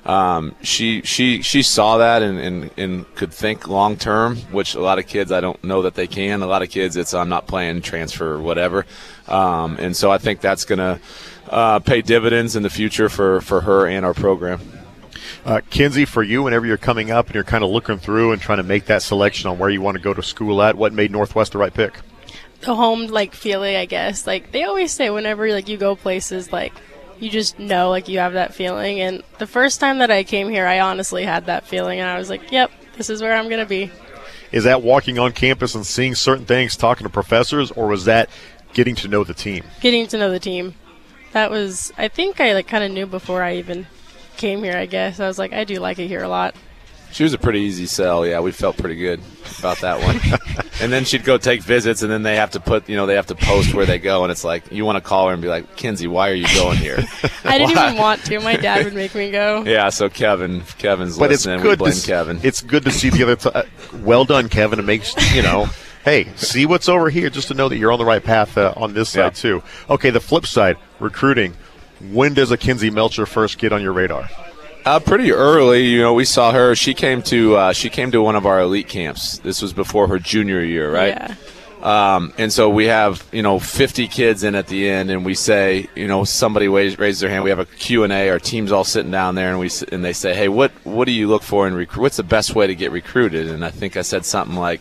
she saw that and could think long term, which a lot of kids, I don't know that they can. A lot of kids, it's I'm not playing, transfer or whatever. And so I think that's going to pay dividends in the future for her and our program. Kinsey, for you, whenever you're coming up and you're kind of looking through and trying to make that selection on where you want to go to school at, what made Northwest the right pick? The home feeling, I guess. They always say whenever you go places, you just know you have that feeling. And the first time that I came here, I honestly had that feeling, and I was like, yep, this is where I'm going to be. Is that walking on campus and seeing certain things, talking to professors, or was that getting to know the team? Getting to know the team. That was, I think I kind of knew before I even came here, I guess. I was like, I do like it here a lot. She was a pretty easy sell. Yeah, we felt pretty good about that one. And then she'd go take visits, and then they have to they have to post where they go, and it's like, you want to call her and be like, Kinsey, why are you going here? I didn't even want to. My dad would make me go. Yeah, so Kevin's but listening. We blame Kevin. It's good to see the other well done, Kevin. It makes, hey, see what's over here, just to know that you're on the right path on this side too. Okay, the flip side, recruiting. When does a Kinsey Melcher first get on your radar? Pretty early. We saw her. She came to one of our elite camps. This was before her junior year, right? Yeah. And so we have 50 kids in at the end, and we say, somebody raises their hand. We have a Q&A. Our team's all sitting down there, and they say, hey, what do you look for in recruit? What's the best way to get recruited? And I think I said something like,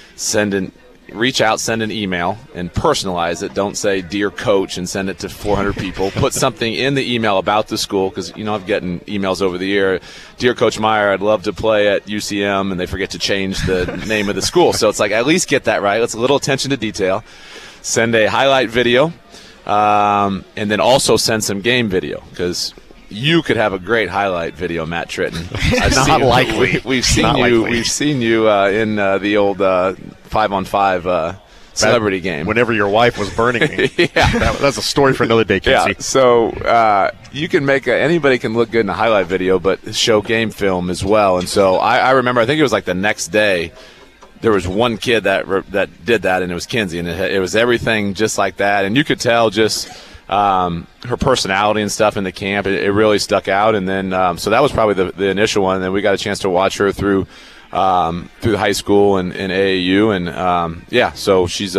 reach out, send an email, and personalize it. Don't say, dear coach, and send it to 400 people. Put something in the email about the school, because, I've gotten emails over the year. Dear Coach Meyer, I'd love to play at UCM, and they forget to change the name of the school. So it's like, at least get that right. It's a little attention to detail. Send a highlight video, and then also send some game video, because you could have a great highlight video, Matt Tritton. Not likely. We've seen you. We've seen you in the old 5-on-5 celebrity game. Whenever your wife was burning me. Yeah. That's a story for another day, Kinsey. Yeah, so you can make anybody can look good in a highlight video, but show game film as well. And so I remember, I think it was like the next day, there was one kid that did that, and it was Kinsey, and it was everything just like that. And you could tell just her personality and stuff in the camp. It really stuck out. And then so that was probably the initial one. And then we got a chance to watch her through high school and AAU, and so she's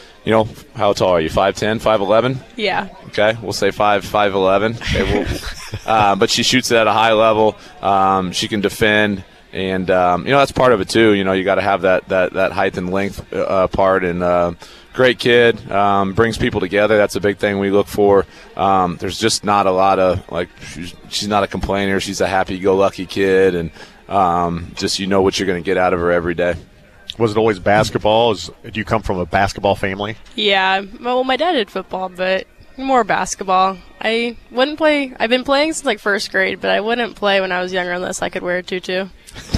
how tall are you? 5'10", 5'11"? Yeah. Okay, we'll say 5'11". Okay, but she shoots it at a high level. She can defend, and that's part of it too. You got to have that height and length part. And great kid, brings people together. That's a big thing we look for. There's just not a lot of she's not a complainer. She's a happy-go-lucky kid, and just what you're going to get out of her every day. Was it always basketball? Do you come from a basketball family? Yeah. Well, my dad did football, but more basketball. I wouldn't play. I've been playing since like first grade, but I wouldn't play when I was younger unless I could wear a tutu.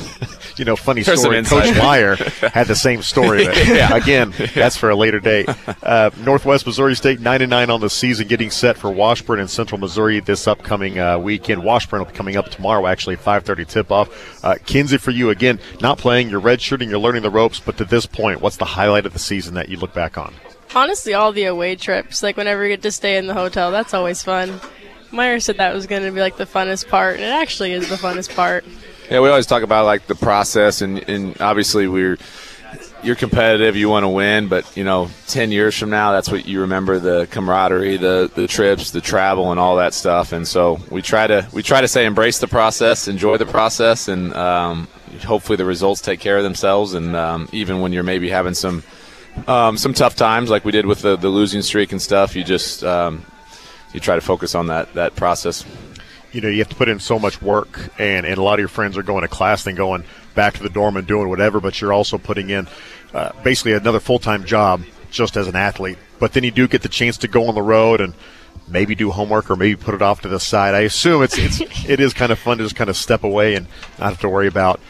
Funny story. Coach Meyer had the same story. But again, that's for a later date. Northwest Missouri State 9-9 on the season, getting set for Washburn and Central Missouri this upcoming weekend. Washburn will be coming up tomorrow, actually, 5:30 tip-off. Kinsey, for you, again, not playing, you're redshirting, you're learning the ropes, but to this point, what's the highlight of the season that you look back on? Honestly, all the away trips, like whenever we get to stay in the hotel, that's always fun. Meyer said that was going to be like the funnest part, and it actually is the funnest part. Yeah, we always talk about like the process, and obviously you're competitive, you want to win, but 10 years from now, that's what you remember: the camaraderie, the trips, the travel, and all that stuff. And so we try to say embrace the process, enjoy the process, and hopefully the results take care of themselves. And even when you're maybe having some tough times, like we did with the losing streak and stuff, you just you try to focus on that process. You have to put in so much work, and a lot of your friends are going to class and going back to the dorm and doing whatever, but you're also putting in basically another full-time job just as an athlete. But then you do get the chance to go on the road and maybe do homework or maybe put it off to the side. I assume it is kind of fun to just kind of step away and not have to worry about,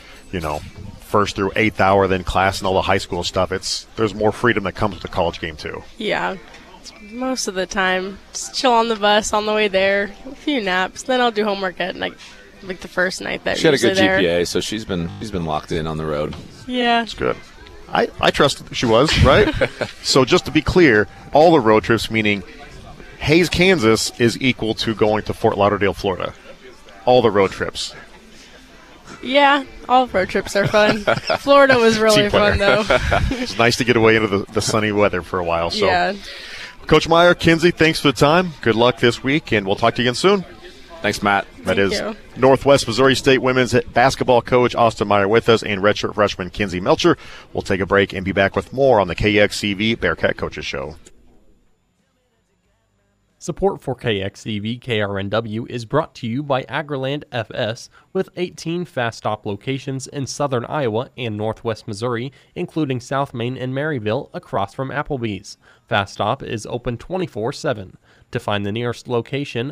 first through eighth hour, then class and all the high school stuff. There's more freedom that comes with the college game too. Yeah. Most of the time, just chill on the bus on the way there, a few naps, then I'll do homework at like the first night that she had a good there. GPA, so she's been locked in on the road. Yeah, that's good. I trust she was right. So just to be clear, all the road trips, meaning Hays, Kansas, is equal to going to Fort Lauderdale, Florida. All the road trips. Yeah, all road trips are fun. Florida was really fun though. It's nice to get away into the sunny weather for a while. So. Yeah. Coach Meyer, Kinsey, thanks for the time. Good luck this week, and we'll talk to you again soon. Thanks, Matt. That is Northwest Missouri State women's basketball coach Austin Meyer with us, and redshirt freshman Kinsey Melcher. We'll take a break and be back with more on the KXCV Bearcat Coaches Show. Support for KXCV KRNW is brought to you by Agriland FS, with 18 Fast Stop locations in southern Iowa and northwest Missouri, including South Main and Maryville, across from Applebee's. Fast Stop is open 24/7. To find the nearest location,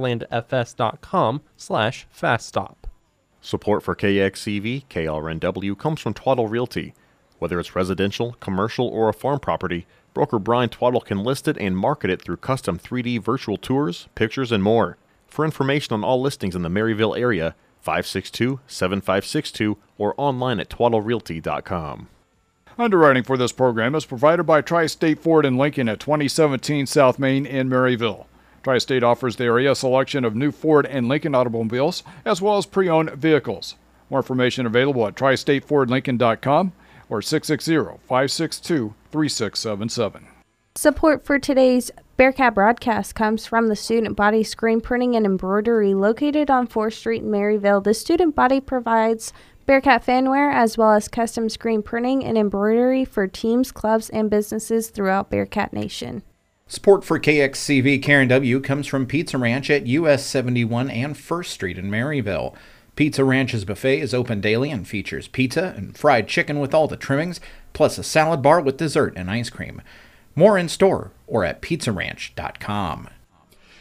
agrilandfs.com/faststop. Support for KXCV KRNW comes from Twaddle Realty. Whether it's residential, commercial, or a farm property, broker Brian Twaddle can list it and market it through custom 3D virtual tours, pictures, and more. For information on all listings in the Maryville area, 562-7562 or online at twaddlerealty.com. Underwriting for this program is provided by Tri-State Ford in Lincoln at 2017 South Main in Maryville. Tri-State offers the area a selection of new Ford and Lincoln automobiles as well as pre-owned vehicles. More information available at tristatefordlincoln.com or 660-562-3677. Support for today's Bearcat broadcast comes from the Student Body Screen Printing and Embroidery located on 4th Street in Maryville. The Student Body provides Bearcat fanwear as well as custom screen printing and embroidery for teams, clubs, and businesses throughout Bearcat Nation. Support for KXCV KRNW comes from Pizza Ranch at US 71 and 1st Street in Maryville. Pizza Ranch's buffet is open daily and features pizza and fried chicken with all the trimmings, plus a salad bar with dessert and ice cream. More in store or at pizzaranch.com.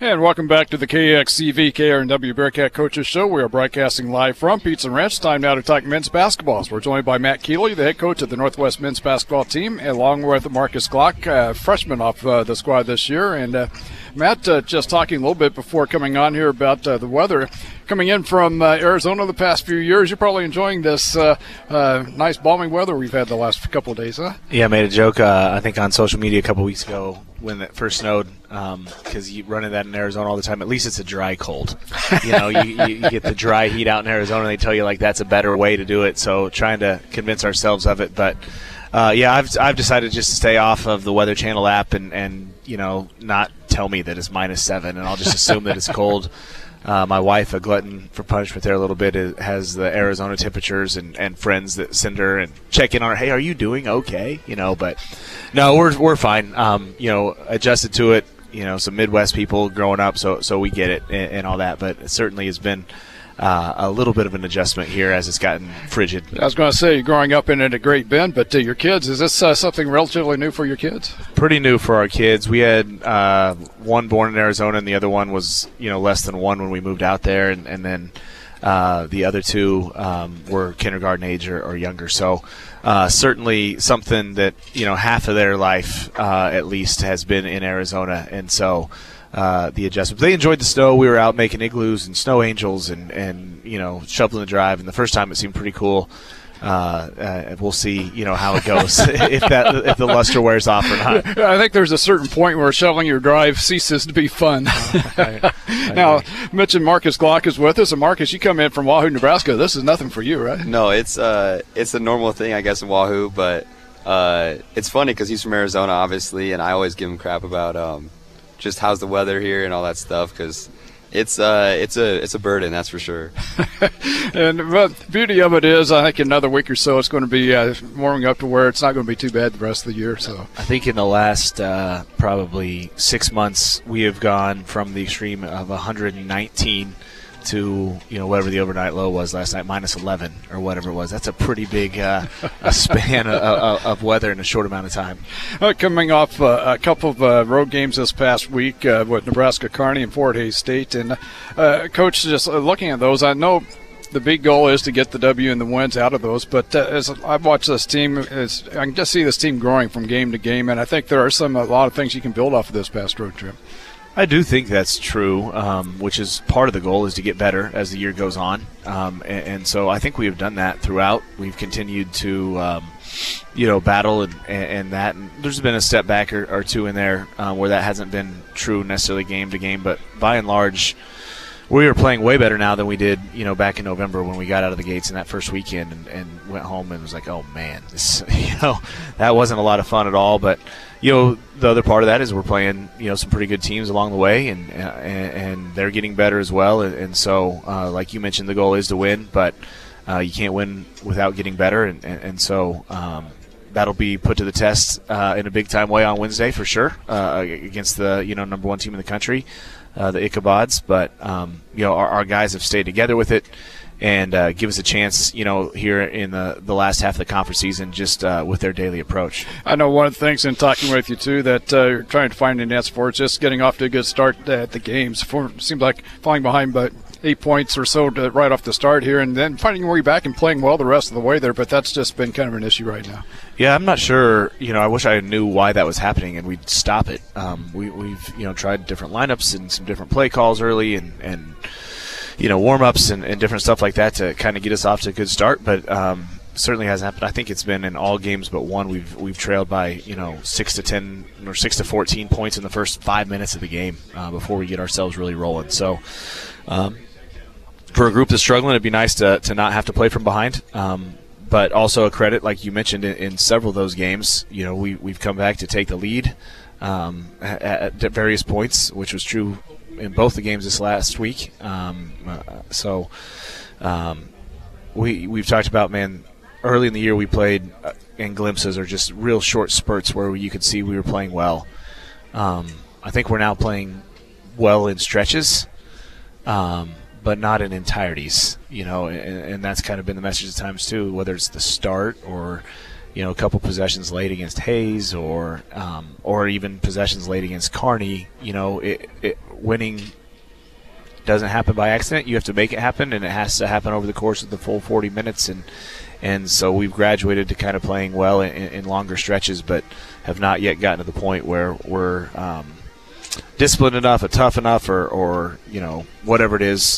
And welcome back to the KXCV KRNW Bearcat Coaches Show. We are broadcasting live from Pizza Ranch. Time now to talk men's basketball. So we're joined by Matt Keeley, the head coach of the Northwest men's basketball team, along with Marcus Glock, freshman off the squad this year. And Matt, just talking a little bit before coming on here about the weather. Coming in from Arizona the past few years, you're probably enjoying this nice balmy weather we've had the last couple of days, huh? Yeah, I made a joke, I think, on social media a couple weeks ago when it first snowed, because you run into that in Arizona all the time. At least it's a dry cold. You get the dry heat out in Arizona, and they tell you, like, that's a better way to do it. So trying to convince ourselves of it. But, I've decided just to stay off of the Weather Channel app and not tell me that it's -7, and I'll just assume that it's cold. My wife, a glutton for punishment there a little bit, has the Arizona temperatures and friends that send her and check in on her. Hey, are you doing okay? But no, we're fine. Adjusted to it. Some Midwest people growing up, so we get it and all that. But it certainly has been a little bit of an adjustment here as it's gotten frigid. I was going to say, growing up in it at Great Bend, but your kids, is this something relatively new for your kids? Pretty new for our kids. We had one born in Arizona, and the other one was less than one when we moved out there, and then the other two were kindergarten age or younger. So certainly something that half of their life at least has been in Arizona, and so the adjustments. They enjoyed the snow. We were out making igloos and snow angels and shoveling the drive, and the first time it seemed pretty cool. We'll see, how it goes if the luster wears off or not. I think there's a certain point where shoveling your drive ceases to be fun. Now, mentioned Marcus Glock is with us, and Marcus, you come in from Wahoo, Nebraska. This is nothing for you, right? No, it's a normal thing, I guess, in Wahoo, but it's funny because he's from Arizona, obviously, and I always give him crap about just how's the weather here and all that stuff, because it's a burden, that's for sure. And the beauty of it is, I think in another week or so, it's going to be warming up to where it's not going to be too bad the rest of the year. So I think in the last probably 6 months, we have gone from the extreme of 119 to whatever the overnight low was last night, -11 or whatever it was. That's a pretty big span of weather in a short amount of time. Coming off a couple of road games this past week with Nebraska Kearney and Fort Hays State, and Coach, just looking at those, I know the big goal is to get the W and the wins out of those, but as I've watched this team, I can just see this team growing from game to game, and I think there are a lot of things you can build off of this past road trip. I do think that's true, which is part of the goal, is to get better as the year goes on. And so I think we have done that throughout. We've continued to, battle and that. And there's been a step back or two in there where that hasn't been true necessarily game to game. But by and large, we are playing way better now than we did, back in November when we got out of the gates in that first weekend and went home and was like, oh, man, this, that wasn't a lot of fun at all. But, the other part of that is we're playing, some pretty good teams along the way, and they're getting better as well. And so, like you mentioned, the goal is to win, but you can't win without getting better. And so that'll be put to the test in a big-time way on Wednesday for sure against the, number one team in the country, the Ichabods. But, our guys have stayed together with it and give us a chance, here in the last half of the conference season, just with their daily approach. I know one of the things in talking with you, too, that you're trying to find an answer for is just getting off to a good start at the games. It seems like falling behind by 8 points or so right off the start here, and then finding your way back and playing well the rest of the way there, but that's just been kind of an issue right now. Yeah, I'm not sure. I wish I knew why that was happening and we'd stop it. We've tried different lineups and some different play calls early and warm-ups and different stuff like that to kind of get us off to a good start, but certainly hasn't happened. I think it's been in all games but one. We've trailed by 6 to 10 or 6 to 14 points in the first 5 minutes of the game before we get ourselves really rolling. So for a group that's struggling, it'd be nice to not have to play from behind. But also a credit, like you mentioned, in several of those games, we've come back to take the lead at various points, which was true in both the games this last week. We've talked about, man, early in the year we played in glimpses or just real short spurts where you could see we were playing well. I think we're now playing well in stretches, but not in entireties, and that's kind of been the message at times too, whether it's the start or a couple possessions late against Hayes or even possessions late against Kearney, winning doesn't happen by accident. You have to make it happen, and it has to happen over the course of the full 40 minutes. And so we've graduated to kind of playing well in longer stretches, but have not yet gotten to the point where we're disciplined enough, or tough enough, or whatever it is,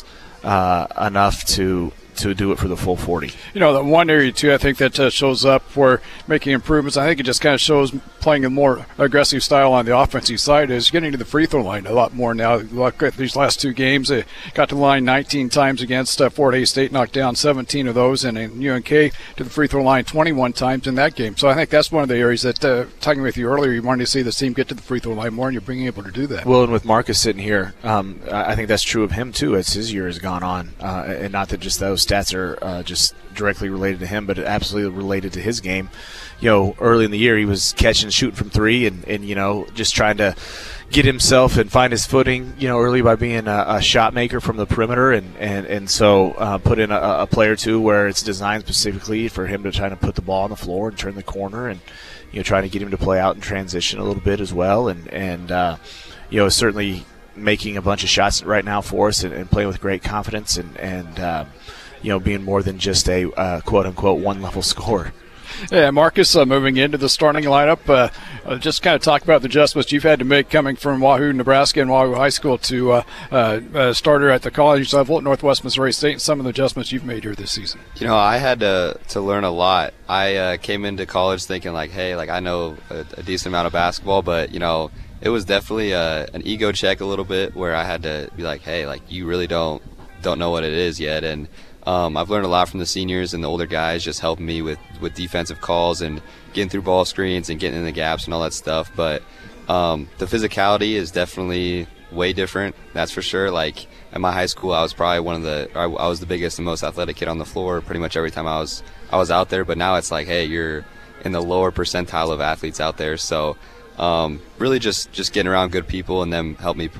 enough to do it for the full 40. The one area, too, I think that shows up for making improvements, I think it just kind of shows playing a more aggressive style on the offensive side is getting to the free throw line a lot more now. Look at these last 2 games. They got to the line 19 times against Fort Hays State, knocked down 17 of those, and in UNK to the free throw line 21 times in that game. So I think that's one of the areas that, talking with you earlier, you wanted to see the team get to the free throw line more, and you're being able to do that. Well, and with Marcus sitting here, I think that's true of him, too, as his year has gone on, and not that just those stats are just directly related to him, but absolutely related to his game. Early in the year, he was catching and shooting from 3 and just trying to get himself and find his footing, early by being a shot maker from the perimeter, and so put in a play or two where it's designed specifically for him to try to put the ball on the floor and turn the corner, and trying to get him to play out in transition a little bit as well, and certainly making a bunch of shots right now for us and playing with great confidence and being more than just a quote-unquote one-level scorer. Yeah, Marcus, moving into the starting lineup, just kind of talk about the adjustments you've had to make coming from Wahoo, Nebraska and Wahoo High School to starter at the college level at Northwest Missouri State, and some of the adjustments you've made here this season. I had to learn a lot. I came into college thinking hey, I know a decent amount of basketball, but, it was definitely an ego check a little bit where I had to be hey, you really don't know what it is yet. And I've learned a lot from the seniors and the older guys, just helping me with defensive calls and getting through ball screens and getting in the gaps and all that stuff. But the physicality is definitely way different, that's for sure. At my high school, I was probably I was the biggest and most athletic kid on the floor pretty much every time I was out there. But now it's hey, you're in the lower percentile of athletes out there. So really just getting around good people and them help me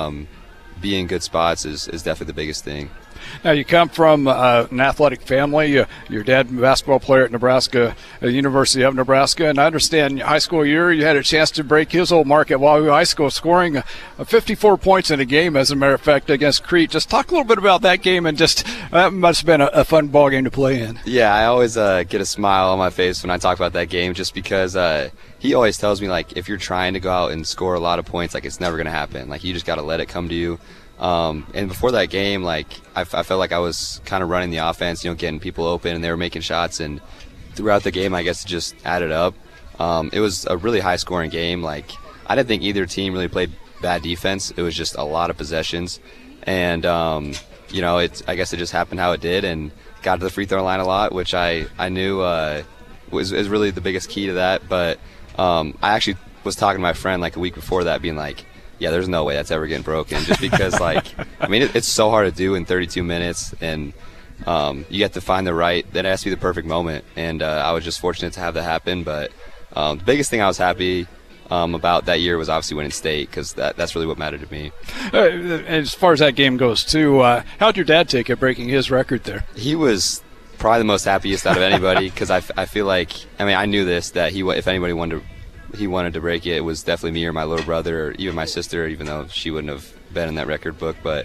be in good spots is definitely the biggest thing. Now, you come from an athletic family. Your dad, a basketball player at Nebraska, the University of Nebraska, and I understand your high school year you had a chance to break his old mark at Wahoo High School, scoring 54 points in a game, as a matter of fact, against Crete. Just talk a little bit about that game, and just that must have been a fun ball game to play in. Yeah, I always get a smile on my face when I talk about that game, just because he always tells me, if you're trying to go out and score a lot of points, it's never going to happen. You just got to let it come to you. And before that game, I felt like I was kind of running the offense, getting people open, and they were making shots. And throughout the game, I guess it just added up. It was a really high-scoring game. I didn't think either team really played bad defense. It was just a lot of possessions. And, I guess it just happened how it did, and got to the free throw line a lot, which I knew was really the biggest key to that. But I actually was talking to my friend a week before that, being yeah, there's no way that's ever getting broken, just because it's so hard to do in 32 minutes, and you have to find that has to be the perfect moment, and I was just fortunate to have that happen. But the biggest thing I was happy about that year was obviously winning state, because that's really what mattered to me. As far as that game goes too, how'd your dad take it, breaking his record there? He was probably the most happiest out of anybody, because I feel I knew this, that if anybody wanted to break it, it was definitely me or my little brother, or even my sister, even though she wouldn't have been in that record book. But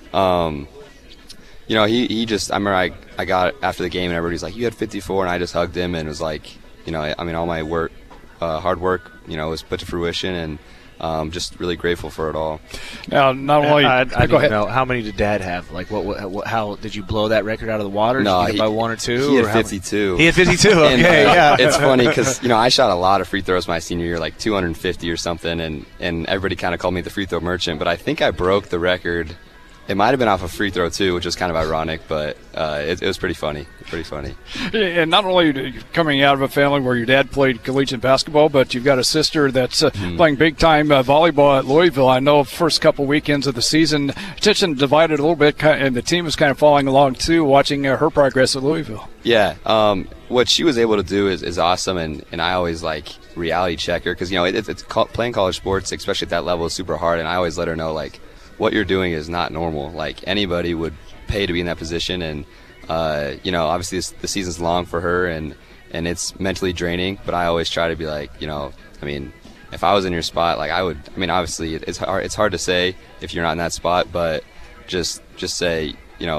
he just, I remember I got after the game and everybody's you had 54, and I just hugged him and was all my work, hard work, was put to fruition, and just really grateful for it all. Now, not only I go ahead. Know, how many did Dad have? How did you blow that record out of the water? No, did you get by 1 or 2? He had 52. He had 52. Okay, and, yeah. It's funny because I shot a lot of free throws my senior year, 250 or something, and everybody kind of called me the free throw merchant. But I think I broke the record. It might have been off a free throw too, which was kind of ironic, but it was pretty funny. And not only coming out of a family where your dad played collegiate basketball, but you've got a sister that's playing big-time volleyball at Louisville. I know first couple weekends of the season, attention divided a little bit, and the team is kind of following along too, watching her progress at Louisville. Yeah, what she was able to do is awesome, and I always reality check her, because it's playing college sports, especially at that level, is super hard, and I always let her know what you're doing is not normal. Anybody would pay to be in that position, and obviously the season's long for her and it's mentally draining, but I always try to be like, if I was in your spot, like obviously it's hard to say if you're not in that spot, but just say,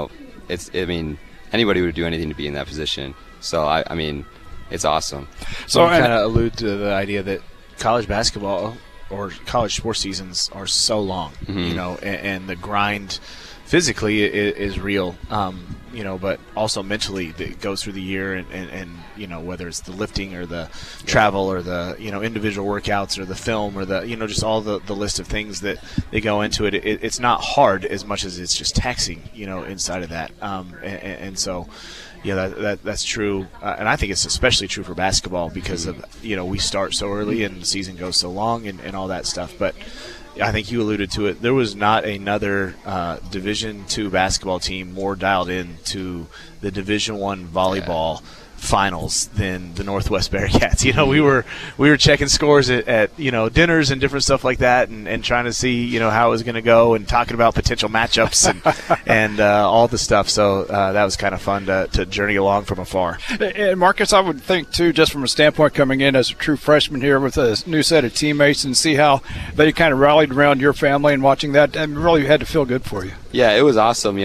anybody would do anything to be in that position. So it's awesome. So you kind of allude to the idea that college basketball or college sports seasons are so long, and the grind physically is real, but also mentally it goes through the year and whether it's the lifting or the travel or the, individual workouts or the film or the, just all the list of things that they go into it. It's not hard as much as it's just taxing, inside of that. And so, that's true. And I think it's especially true for basketball because of, we start so early and the season goes so long and all that stuff. But I think you alluded to it. There was not another Division II basketball team more dialed into the Division I volleyball finals than the Northwest Bearcats. We were checking scores at dinners and different stuff like that, and trying to see how it was going to go, and talking about potential matchups and all the stuff. So that was kind of fun to journey along from afar. And Marcus, I would think too, just from a standpoint coming in as a true freshman here with a new set of teammates, and see how they kind of rallied around your family and watching that, and really had to feel good for you. Yeah, it was awesome.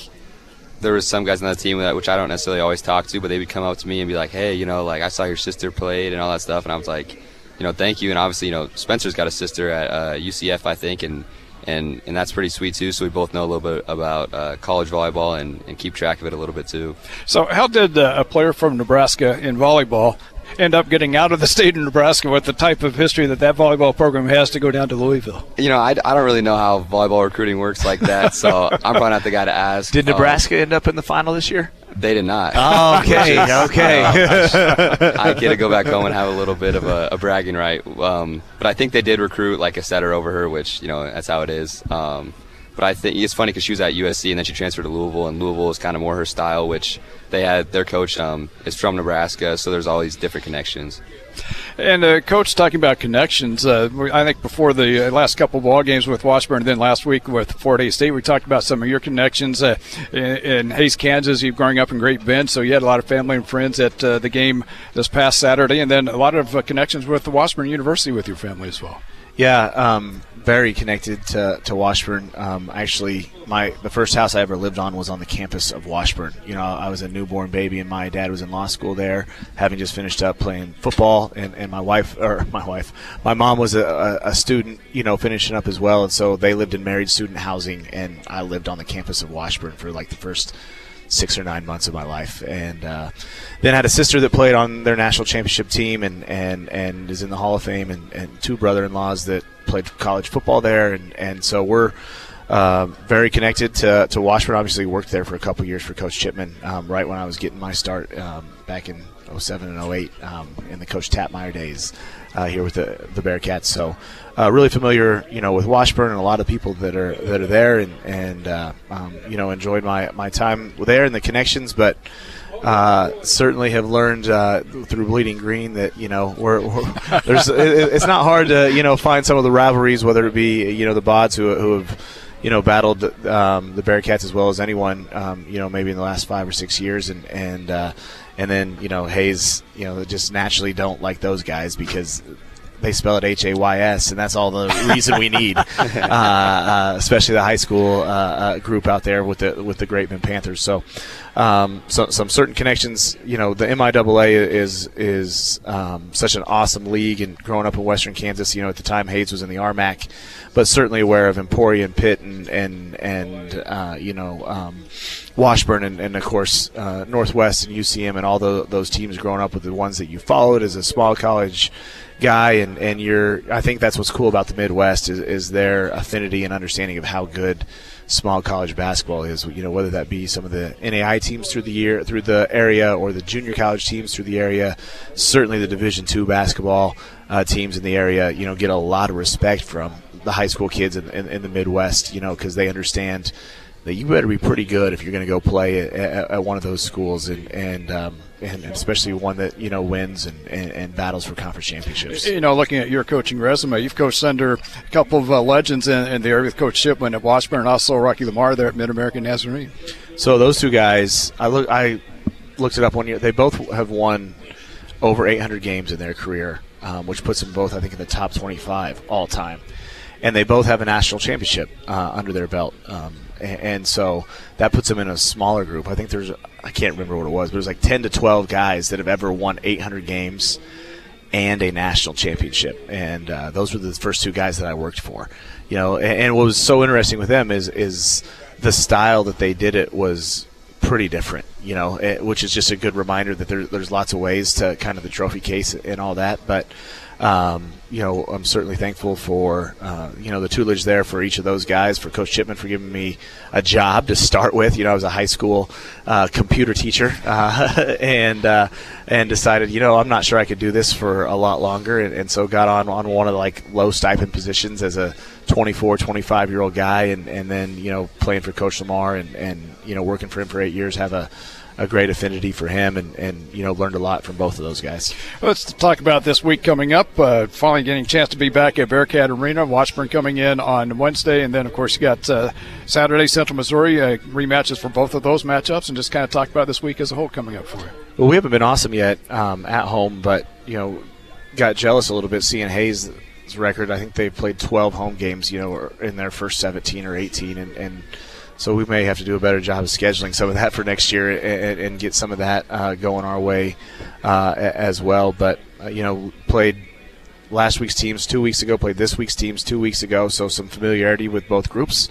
There was some guys on the team which I don't necessarily always talk to, but they would come up to me and be like, hey, I saw your sister played and all that stuff. And I was like, thank you. And obviously, Spencer's got a sister at UCF, I think, and that's pretty sweet too. So we both know a little bit about college volleyball and keep track of it a little bit too. So how did a player from Nebraska in volleyball end up getting out of the state of Nebraska with the type of history that volleyball program has to go down to Louisville? I don't really know how volleyball recruiting works like that, so I'm probably not the guy to ask. Did Nebraska end up in the final this year? They did not. Oh, okay, okay. I get to go back home and have a little bit of a bragging right. But I think they did recruit like a setter over her, which, that's how it is. But I think it's funny because she was at USC and then she transferred to Louisville, and Louisville is kind of more her style, which they had their coach is from Nebraska, so there's all these different connections. And Coach, talking about connections, I think before the last couple of ball games with Washburn and then last week with Fort Hays State, we talked about some of your connections in Hays, Kansas. You're growing up in Great Bend, so you had a lot of family and friends at the game this past Saturday, and then a lot of connections with the Washburn University with your family as well. Yeah, very connected to Washburn. Actually, the first house I ever lived on was on the campus of Washburn. I was a newborn baby, and my dad was in law school there, having just finished up playing football. And my mom was a student, finishing up as well. And so they lived in married student housing, and I lived on the campus of Washburn for like the first 6 or 9 months of my life, and then had a sister that played on their national championship team and is in the Hall of Fame, and 2 brother-in-laws that played college football there, and so we're very connected to Washburn. Obviously worked there for a couple years for Coach Chipman right when I was getting my start back in 07 and 08 in the Coach Tapmeyer days here with the Bearcats. So really familiar, with Washburn and a lot of people that are there, and enjoyed my time there and the connections, but certainly have learned through Bleeding Green that it's not hard to find some of the rivalries, whether it be the Bods who have battled the Bearcats as well as anyone maybe in the last 5 or 6 years, and then Hays just naturally don't like those guys because they spell it Hays, and that's all the reason we need, especially the high school group out there with the Great Bend Panthers. So some certain connections. The MIAA is such an awesome league, and growing up in Western Kansas, at the time Hays was in the RMAC, but certainly aware of Emporia and Pitt and Washburn and of course Northwest and UCM and all those teams growing up with the ones that you followed as a small college guy, and I think that's what's cool about the Midwest is their affinity and understanding of how good small college basketball is, whether that be some of the NAI teams through the area or the junior college teams through the area. Certainly the Division II basketball teams in the area, get a lot of respect from the high school kids in the Midwest, because they understand that you better be pretty good if you're going to go play at one of those schools, and especially one that wins and battles for conference championships. Looking at your coaching resume, you've coached under a couple of legends in the area with Coach Shipman at Washburn, and also Rocky Lamar there at Mid-American Nazarene. So those two guys, I looked it up one year. They both have won over 800 games in their career, which puts them both, I think, in the top 25 all time. And they both have a national championship under their belt. And so that puts them in a smaller group. I think I can't remember what it was, but it was like 10 to 12 guys that have ever won 800 games and a national championship. And those were the first two guys that I worked for. And what was so interesting with them is the style that they did it was pretty different, which is just a good reminder that there's lots of ways to kind of the trophy case and all that. But I'm certainly thankful for, the tutelage there for each of those guys, for Coach Chipman for giving me a job to start with. I was a high school computer teacher and decided, I'm not sure I could do this for a lot longer. And so got on one of the low stipend positions as a 24, 25-year-old guy and then, playing for Coach Lamar and working for him for 8 years, have a great affinity for him and learned a lot from both of those guys. Let's talk about this week coming up. Finally getting a chance to be back at Bearcat Arena. Washburn coming in on Wednesday, and then, of course, you got Saturday, Central Missouri, rematches for both of those matchups, and just kind of talk about this week as a whole coming up for you. Well, we haven't been awesome yet at home, but, got jealous a little bit seeing Hayes' record. I think they've played 12 home games, in their first 17 or 18, and so we may have to do a better job of scheduling some of that for next year and get some of that going our way as well. But, played last week's teams 2 weeks ago, played this week's teams 2 weeks ago, so some familiarity with both groups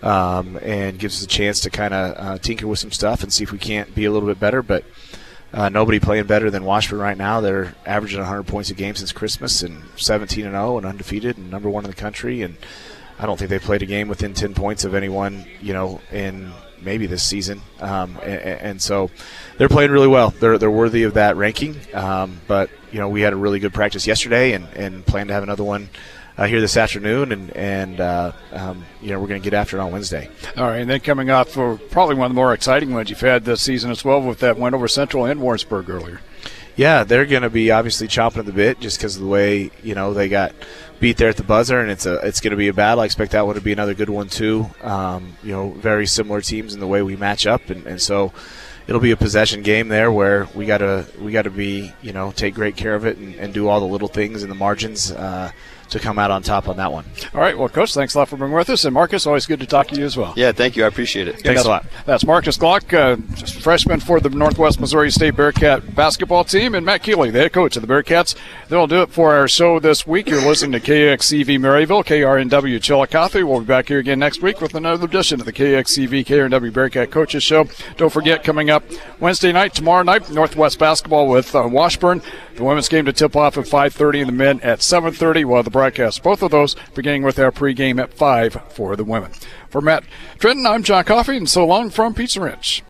and gives us a chance to kind of tinker with some stuff and see if we can't be a little bit better. But nobody playing better than Washburn right now. They're averaging 100 points a game since Christmas and 17-0 and undefeated and number one in the country. And I don't think they played a game within 10 points of anyone, in maybe this season. And so they're playing really well. They're worthy of that ranking. But, we had a really good practice yesterday and plan to have another one here this afternoon. And we're going to get after it on Wednesday. All right, and then coming off for probably one of the more exciting ones you've had this season as well with that win over Central and Warrensburg earlier. Yeah, they're going to be obviously chomping at the bit just because of the way, they got beat there at the buzzer, and it's going to be a battle. I expect that one to be another good one too. Very similar teams in the way we match up, and so it'll be a possession game there where we got to be take great care of it and do all the little things in the margins to come out on top on that one. All right, well, Coach, thanks a lot for being with us, and Marcus, always good to talk to you as well. Yeah, thank you. I appreciate it. Thanks a lot. That's Marcus Glock, just freshman for the Northwest Missouri State Bearcat basketball team, and Matt Keeley, the head coach of the Bearcats. That'll do it for our show this week. You're listening to KXCV Maryville, KRNW Chillicothe. We'll be back here again next week with another edition of the KXCV KRNW Bearcat Coaches Show. Don't forget, coming up Wednesday night, tomorrow night, Northwest basketball with Washburn. The women's game to tip off at 5:30 and the men at 7:30. We'll have the broadcast, both of those, beginning with our pregame at 5 for the women. For Matt Trenton, I'm John Coffey, and so long from Pizza Ranch.